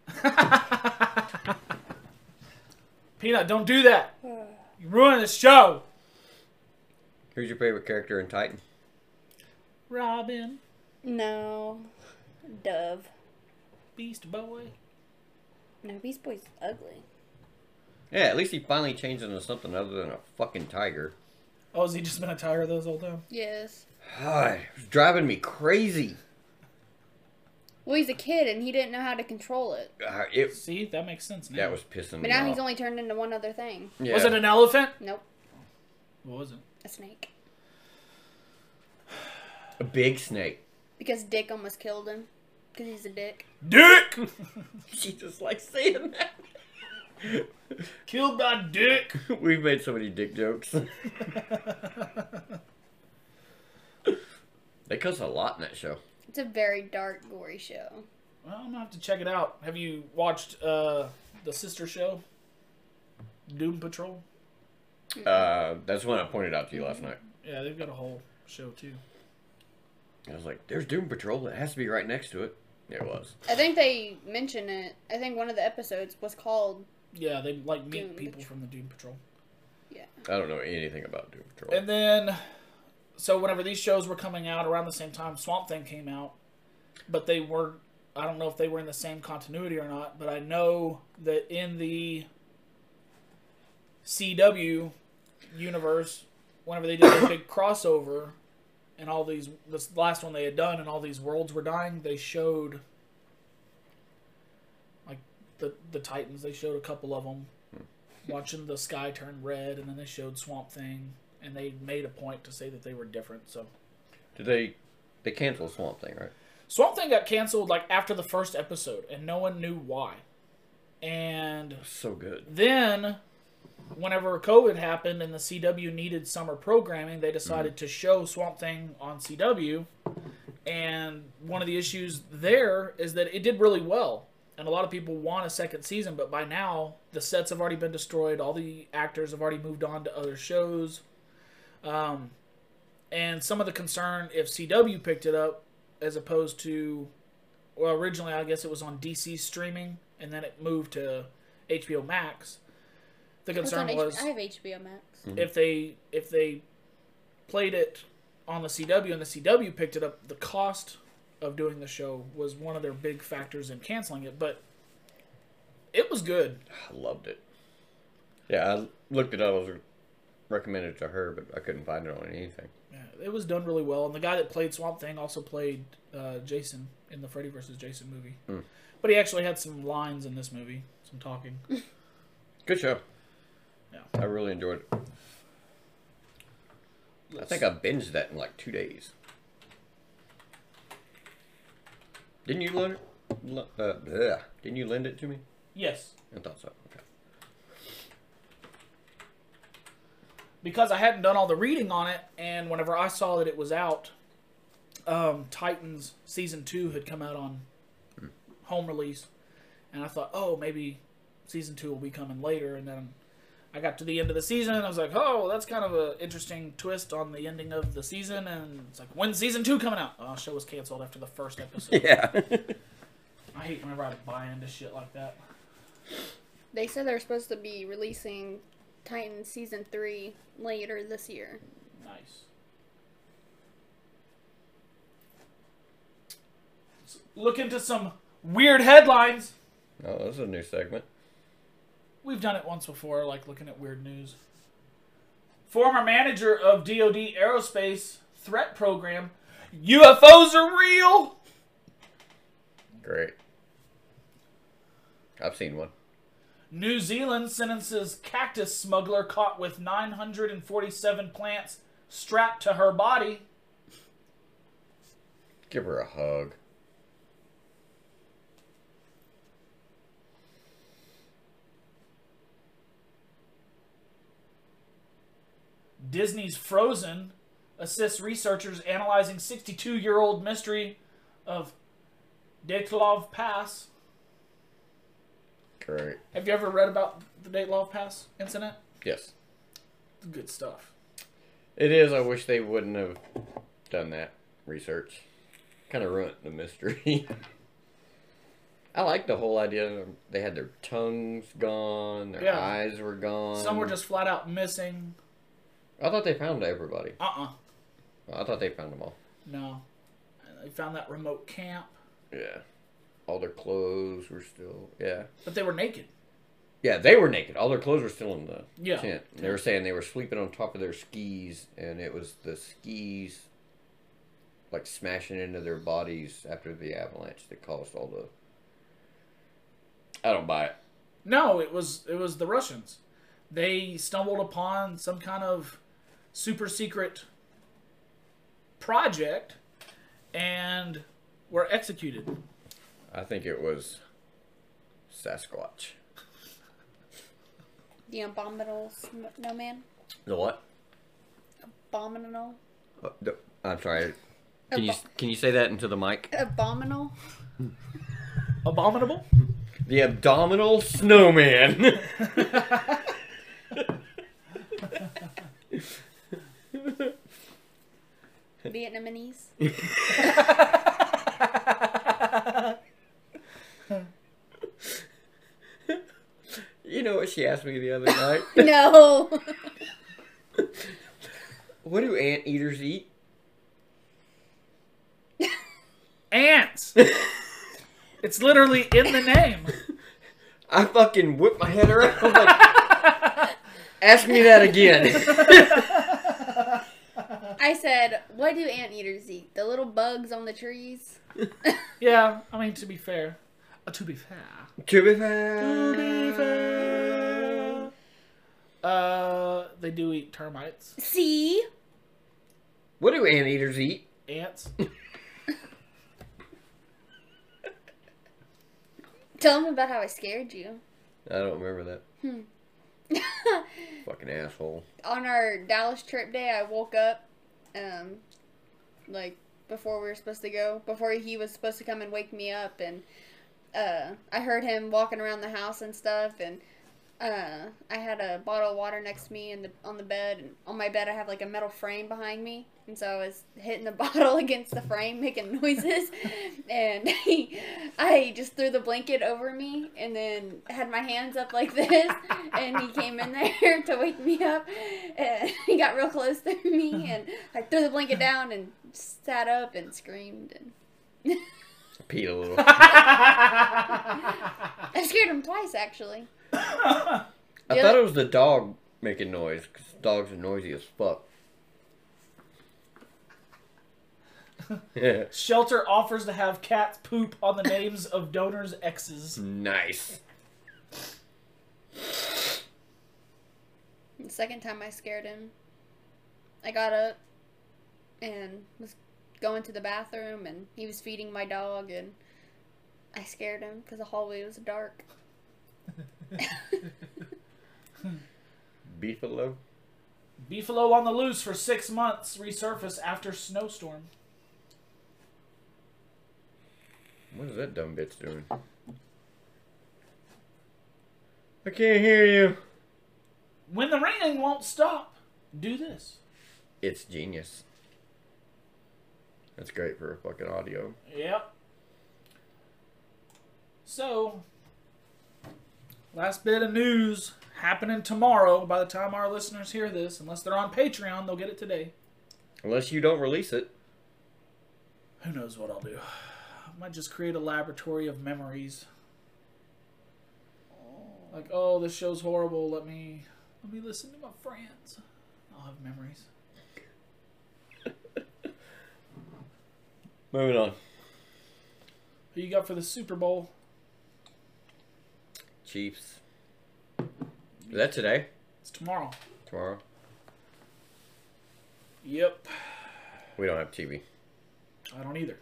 Peanut, don't do that. You ruined the show. Who's your favorite character in Titan? Robin, No. Dove. Beast Boy. No, Beast Boy's ugly. Yeah, at least he finally changed into something other than a fucking tiger. Oh, has he just been a tiger this whole time? Yes. It was driving me crazy. Well, he's a kid and he didn't know how to control it. See, that makes sense now. That was pissing But me now off. he's only turned into one other thing. Yeah. Was it an elephant? Nope. What was it? A snake. A big snake. Because Dick almost killed him. Because he's a dick. Dick! She just likes saying that. Killed by Dick. We've made so many dick jokes. They cuss a lot in that show. It's a very dark, gory show. Well, I'm gonna have to check it out. Have you watched the sister show, Doom Patrol? That's one I pointed out to you last night. Yeah, they've got a whole show too. I was like, "There's Doom Patrol. It has to be right next to it." Yeah, it was. I think they mention it. I think one of the episodes was called. Yeah, they like meet Doom people Patrol. from the Doom Patrol. Yeah. I don't know anything about Doom Patrol. And then, so whenever these shows were coming out around the same time, Swamp Thing came out, but they were. I don't know if they were in the same continuity or not, but I know that in the CW universe, whenever they did the big crossover, and all these, this last one they had done, and all these worlds were dying, they showed, like, the Titans, they showed a couple of them, watching the sky turn red, and then they showed Swamp Thing, and they made a point to say that they were different, so. Did they canceled Swamp Thing, right? Swamp Thing got canceled, like, after the first episode, and no one knew why. And So good. then, whenever COVID happened and the CW needed summer programming, they decided to show Swamp Thing on CW. And one of the issues there is that it did really well. And a lot of people want a second season, but by now, the sets have already been destroyed. All the actors have already moved on to other shows. And some of the concern, if CW picked it up, as opposed to, well, originally I guess it was on DC streaming, and then it moved to HBO Max. The concern was I have HBO Max. if they played it on the CW and the CW picked it up, the cost of doing the show was one of their big factors in canceling it. But it was good. I loved it. Yeah, I looked it up. I was recommended it to her, but I couldn't find it on anything. Yeah, it was done really well. And the guy that played Swamp Thing also played Jason in the Freddy vs. Jason movie. But he actually had some lines in this movie, some talking. Good show. Yeah. I really enjoyed it. I think I binged that in like 2 days. Didn't you lend it? Didn't you lend it to me? Yes. I thought so. Okay. Because I hadn't done all the reading on it, and whenever I saw that it was out, Titans Season 2 had come out on home release, and I thought, oh, maybe Season 2 will be coming later, and then I got to the end of the season, and I was like, oh, that's kind of an interesting twist on the ending of the season, and it's like, when's Season 2 coming out? Oh, the show was canceled after the first episode. Yeah. I hate whenever I buy into shit like that. They said they're supposed to be releasing Titans Season 3 later this year. Nice. Let's look into some weird headlines. Oh, this is a new segment. We've done it once before, like looking at weird news. Former manager of DoD Aerospace Threat Program. UFOs are real! Great. I've seen one. New Zealand sentences cactus smuggler caught with 947 plants strapped to her body. Give her a hug. Disney's Frozen assists researchers analyzing 62-year-old mystery of Dyatlov Pass. Great. Have you ever read about the Dyatlov Pass incident? Yes. It's good stuff. It is. I wish they wouldn't have done that research. Kind of ruined the mystery. I like the whole idea. They had their tongues gone. Their eyes were gone. Some were just flat out missing. I thought they found everybody. Uh-uh. I thought they found them all. No. They found that remote camp. Yeah. All their clothes were still... Yeah. But they were naked. Yeah, they were naked. All their clothes were still in the Yeah. tent. They were saying they were sleeping on top of their skis, and it was the skis like smashing into their bodies after the avalanche that caused all the... I don't buy it. No, it was the Russians. They stumbled upon some kind of super secret project and were executed. I think it was Sasquatch. The abominable snowman? The what? Abominable? I'm sorry. Can you say that into the mic? Abominable? Abominable? The abdominal snowman. Vietnamese. You know what she asked me the other night? No. What do anteaters eat? Ants! It's literally in the name. I fucking whipped my head around. I'm like, ask me that again. I said, what do anteaters eat? The little bugs on the trees? Yeah, I mean, to be fair. To be fair. To be fair. They do eat termites. See? What do anteaters eat? Ants. Tell them about how I scared you. I don't remember that. Fucking asshole. On our Dallas trip day, I woke up, like, before we were supposed to go. Before he was supposed to come and wake me up, and I heard him walking around the house and stuff, and I had a bottle of water next to me on the bed, and on my bed I have like a metal frame behind me, and so I was hitting the bottle against the frame, making noises, and I just threw the blanket over me, and then had my hands up like this, and he came in there to wake me up, and he got real close to me, and I threw the blanket down and sat up and screamed, and Peed a little. I scared him twice, actually. I thought it was the dog making noise, because dogs are noisy as fuck. Yeah. Shelter offers to have cats poop on the names of donors' exes. Nice. The second time I scared him, I got up and was going to the bathroom, and he was feeding my dog, and I scared him because the hallway was dark. Beefalo? Beefalo on the loose for 6 months. Resurface after snowstorm. What is that dumb bitch doing? I can't hear you. When the ringing won't stop, do this. It's genius. That's great for fucking audio. Yep. So, last bit of news happening tomorrow. By the time our listeners hear this, unless they're on Patreon, they'll get it today. Unless you don't release it. Who knows what I'll do. I might just create a laboratory of memories. Like, oh, this show's horrible. Let me listen to my friends. I'll have memories. Moving on. Who you got for the Super Bowl? Chiefs. Is that today? It's tomorrow. Tomorrow? Yep. We don't have TV. I don't either.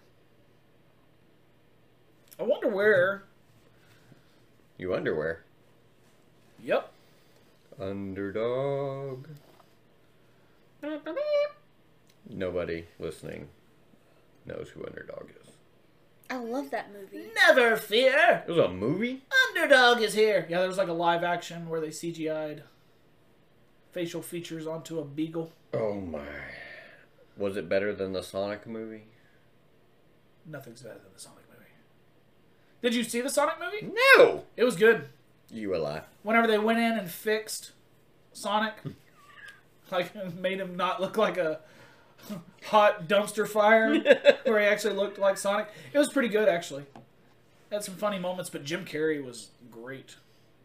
I wonder where. You underwear. Yep. Underdog. Nobody listening knows who Underdog is. I love that movie. Never fear. It was a movie? Underdog is here. Yeah, there was like a live action where they CGI'd facial features onto a beagle. Oh my. Was it better than the Sonic movie? Nothing's better than the Sonic movie. Did you see the Sonic movie? No! It was good. You a lie. Whenever they went in and fixed Sonic, like made him not look like a hot dumpster fire, where he actually looked like Sonic. It was pretty good, actually. Had some funny moments, but Jim Carrey was great.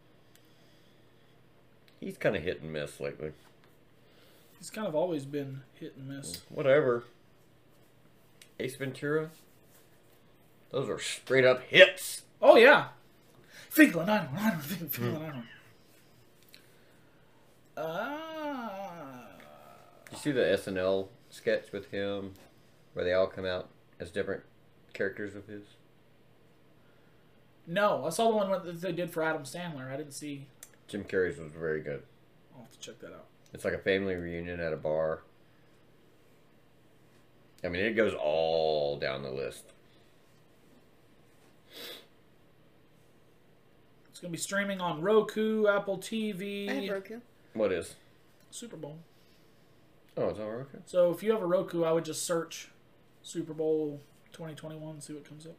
He's kind of hit and miss lately. He's kind of always been hit and miss. Whatever. Ace Ventura? Those are straight up hits. Oh, yeah. Finkel and I don't think Finkel and I don't. You see the SNL sketch with him where they all come out as different characters of his? No, I saw the one that they did for Adam Sandler. I didn't see. Jim Carrey's was very good. I'll have to check that out. It's like a family reunion at a bar. I mean, it goes all down the list. It's going to be streaming on Roku, Apple I have TV. Roku. What is? Super Bowl. Oh, it's on Roku. So if you have a Roku, I would just search Super Bowl 2021 and see what comes up.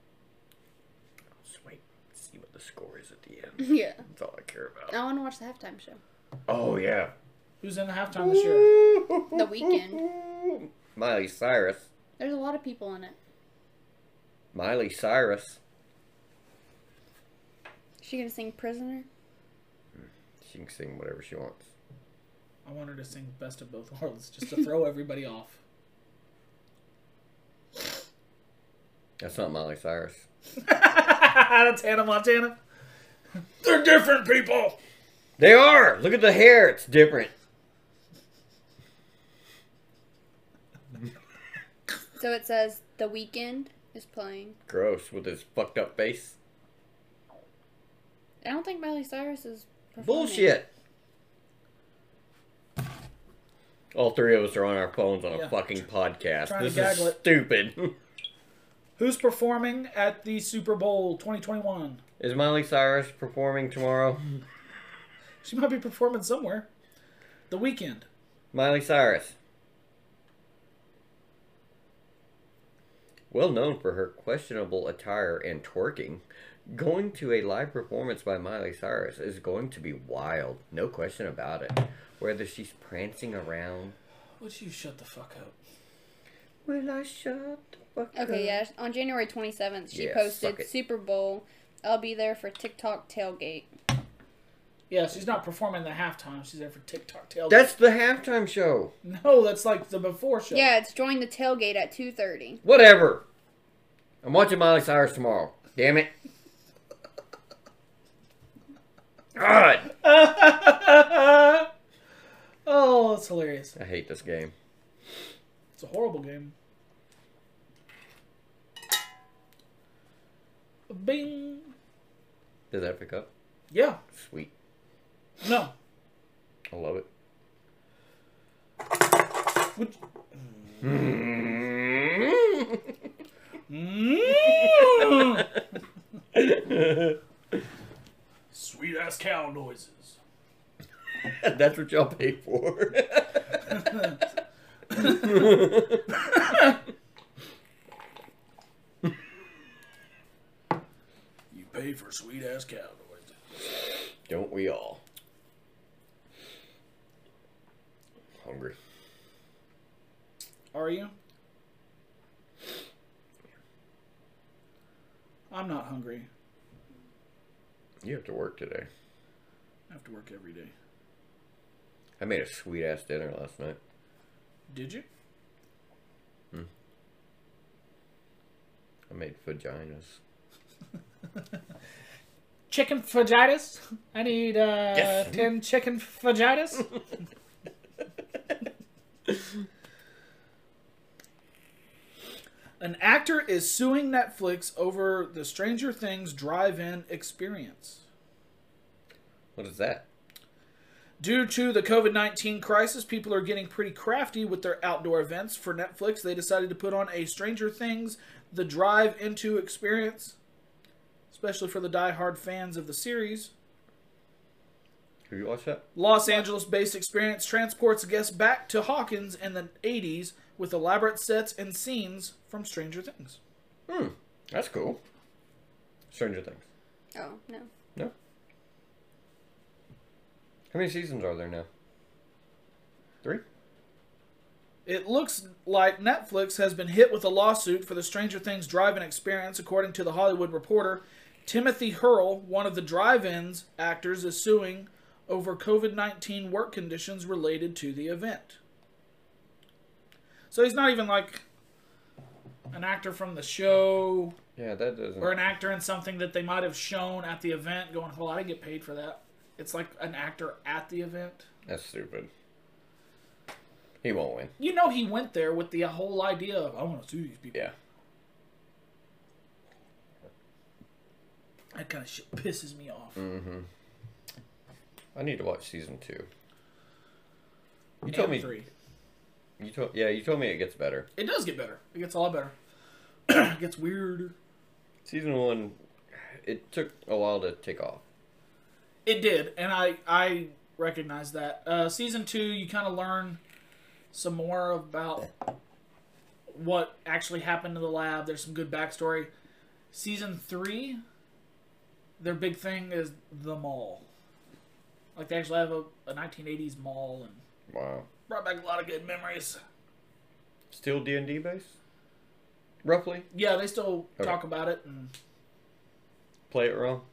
Just wait, see what the score is at the end. Yeah. That's all I care about. I want to watch the halftime show. Oh yeah. Who's in the halftime this year? The Weeknd. Miley Cyrus. There's a lot of people in it. Miley Cyrus. Is she gonna sing Prisoner? She can sing whatever she wants. I want her to sing Best of Both Worlds just to throw everybody off. That's not Miley Cyrus. That's Hannah Montana. They're different people. They are! Look at the hair, it's different. So it says The Weeknd is playing. Gross, with his fucked up face. I don't think Miley Cyrus is performing. Bullshit! All three of us are on our phones on a Yeah. fucking podcast. Trying to This is gaggle it. stupid. Who's performing at the Super Bowl 2021? Is Miley Cyrus performing tomorrow? She might be performing somewhere. The Weeknd. Miley Cyrus. Well known for her questionable attire and twerking, going to a live performance by Miley Cyrus is going to be wild. No question about it. Whether she's prancing around. Would you shut the fuck up? Will I shut the fuck up? Okay, yeah. On January 27th, she Yeah, posted fuck it. Super Bowl. I'll be there for TikTok tailgate. Yeah, she's not performing the halftime. She's there for TikTok tailgate. That's the halftime show. No, that's like the before show. Yeah, it's join the tailgate at 2:30. Whatever. I'm watching Miley Cyrus tomorrow. Damn it. God. Oh, it's hilarious. I hate this game. It's a horrible game. Bing. Does that pick up? Yeah. Sweet. No. I love it. Would- Sweet ass cow noises. That's what y'all pay for. You pay for sweet ass cow noises. Don't we all? Hungry. Are you? I'm not hungry. You have to work today. I have to work every day. I made a sweet ass dinner last night. Did you? I made vaginas. Chicken fajitas? I need Yes. 10 chicken fajitas. An actor is suing Netflix over the Stranger Things drive-in experience. What is that? Due to the COVID-19 crisis, people are getting pretty crafty with their outdoor events. For Netflix, they decided to put on a Stranger Things The Drive-Into experience, especially for the die-hard fans of the series. Have you watched that? Los Angeles-based experience transports guests back to Hawkins in the 80s with elaborate sets and scenes from Stranger Things. That's cool. Stranger Things. Oh, no. No? How many seasons are there now? 3? It looks like Netflix has been hit with a lawsuit for the Stranger Things drive-in experience, according to The Hollywood Reporter. Timothy Hurl, one of the drive-ins actors, is suing over COVID-19 work conditions related to the event. So he's not even like an actor from the show Yeah, that doesn't... or an actor in something that they might have shown at the event going, well, I didn't get paid for that. It's like an actor at the event. That's stupid. He won't win. You know he went there with the whole idea of, I want to sue these people. Yeah. That kind of shit pisses me off. I need to watch season 2. You And told me... 3. You told me it gets better. It does get better. It gets a lot better. It gets weirder. Season 1, it took a while to take off. It did, and I recognize that. Season 2, you kind of learn some more about what actually happened in the lab. There's some good backstory. Season 3, their big thing is the mall. Like, they actually have a 1980s mall, and Wow. brought back a lot of good memories. Still D&D base? Roughly? Yeah, they still Okay. talk about it, and Play it wrong?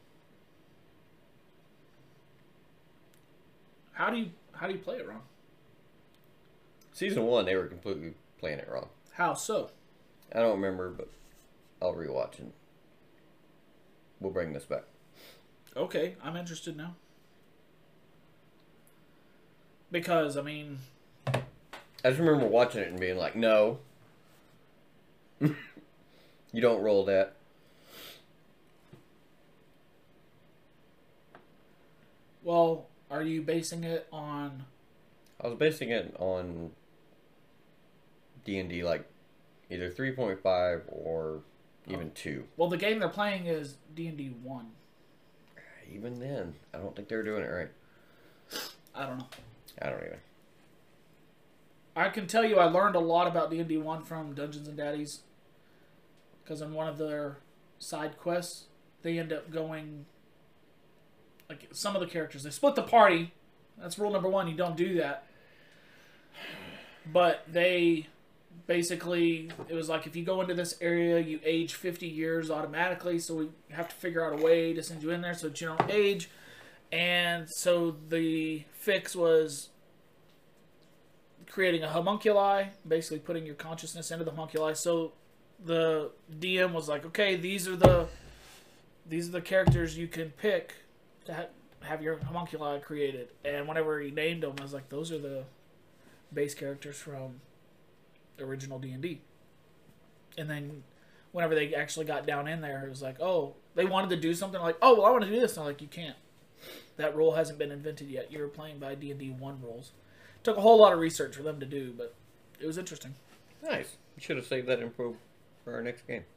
how do you play it wrong? Season 1, they were completely playing it wrong. How so? I don't remember, but I'll rewatch and we'll bring this back. Okay, I'm interested now. Because, I mean, I just remember watching it and being like, no. You don't roll that. well, are you basing it on... I was basing it on D&D like either 3.5 or even 2. Well, the game they're playing is D&D 1. Even then, I don't think they were doing it right. I don't know. I don't even. I can tell you I learned a lot about D&D 1 from Dungeons & Daddies. Because in one of their side quests, they end up going... Like, some of the characters, they split the party. That's rule number 1, you don't do that. But they... Basically, it was like, if you go into this area, you age 50 years automatically, so we have to figure out a way to send you in there so that you don't age. And so the fix was creating a homunculi, basically putting your consciousness into the homunculi. So the DM was like, okay, these are the characters you can pick to have your homunculi created. And whenever he named them, I was like, those are the base characters from original D&D. And then whenever they actually got down in there, it was like, oh, they wanted to do something like, oh, well, I want to do this. And I'm like, you can't. That rule hasn't been invented yet. You're playing by D&D 1 rules. Took a whole lot of research for them to do, but it was interesting. Nice. You should have saved that info for our next game.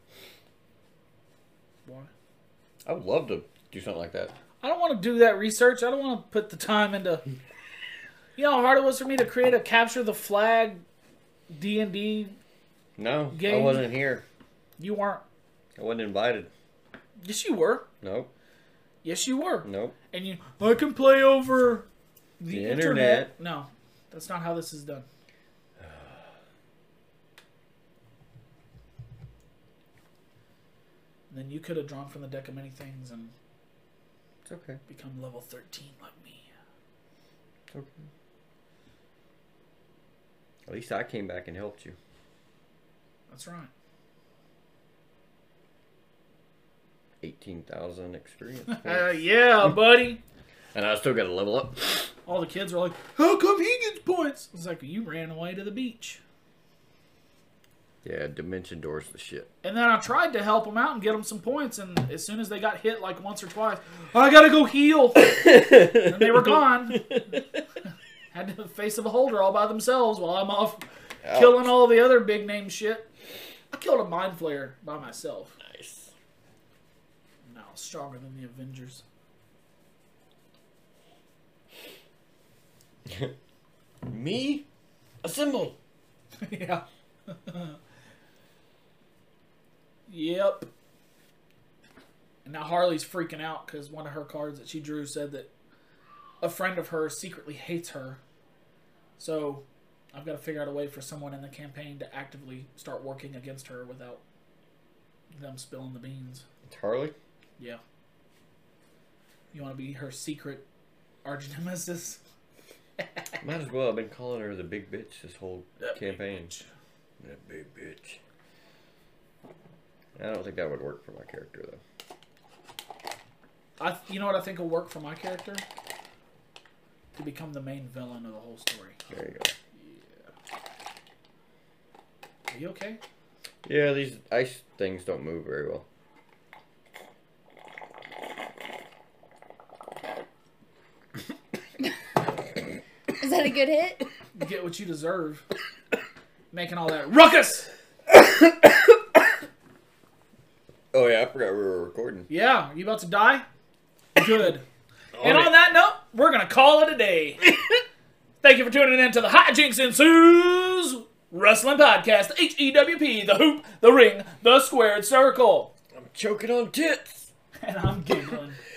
Why? I would love to do something like that. I don't want to do that research. I don't want to put the time into... You know how hard it was for me to create a capture the flag D&D No, game? I wasn't here. You weren't. I wasn't invited. Yes, you were. Nope. Yes, you were. Nope. And I can play over the The internet. internet. No, that's not how this is done. And then you could have drawn from the deck of many things and It's okay. become level 13 like me. It's okay. At least I came back and helped you. That's right. 18,000 experience. Yeah, buddy. And I still got to level up. All the kids were like, how come he gets points? It's like, you ran away to the beach. Yeah, Dimension Door's the shit. And then I tried to help them out and get them some points, and as soon as they got hit like once or twice, I gotta go heal. And they were gone. Had to face the beholder all by themselves while I'm off killing all the other big name shit. I killed a Mind Flayer by myself. Nice. No, stronger than the Avengers. Me? Assemble. Yeah. Yep. And now Harley's freaking out because one of her cards that she drew said that a friend of hers secretly hates her. So I've got to figure out a way for someone in the campaign to actively start working against her without them spilling the beans. It's Harley? Yeah. You want to be her secret arch nemesis? Might as well. I've been calling her the big bitch this whole That big campaign. bitch. That big bitch. I don't think that would work for my character, though. You know what I think will work for my character? To become the main villain of the whole story. There you go. Are you okay? Yeah, these ice things don't move very well. Is that a good hit? You get what you deserve. Making all that ruckus! Oh, yeah, I forgot we were recording. Yeah, are you about to die? Good. And on that note, we're going to call it a day. Thank you for tuning in to the Hijinks Ensues Wrestling Podcast. HEWP, the hoop, the ring, the squared circle. I'm choking on tits. And I'm giggling.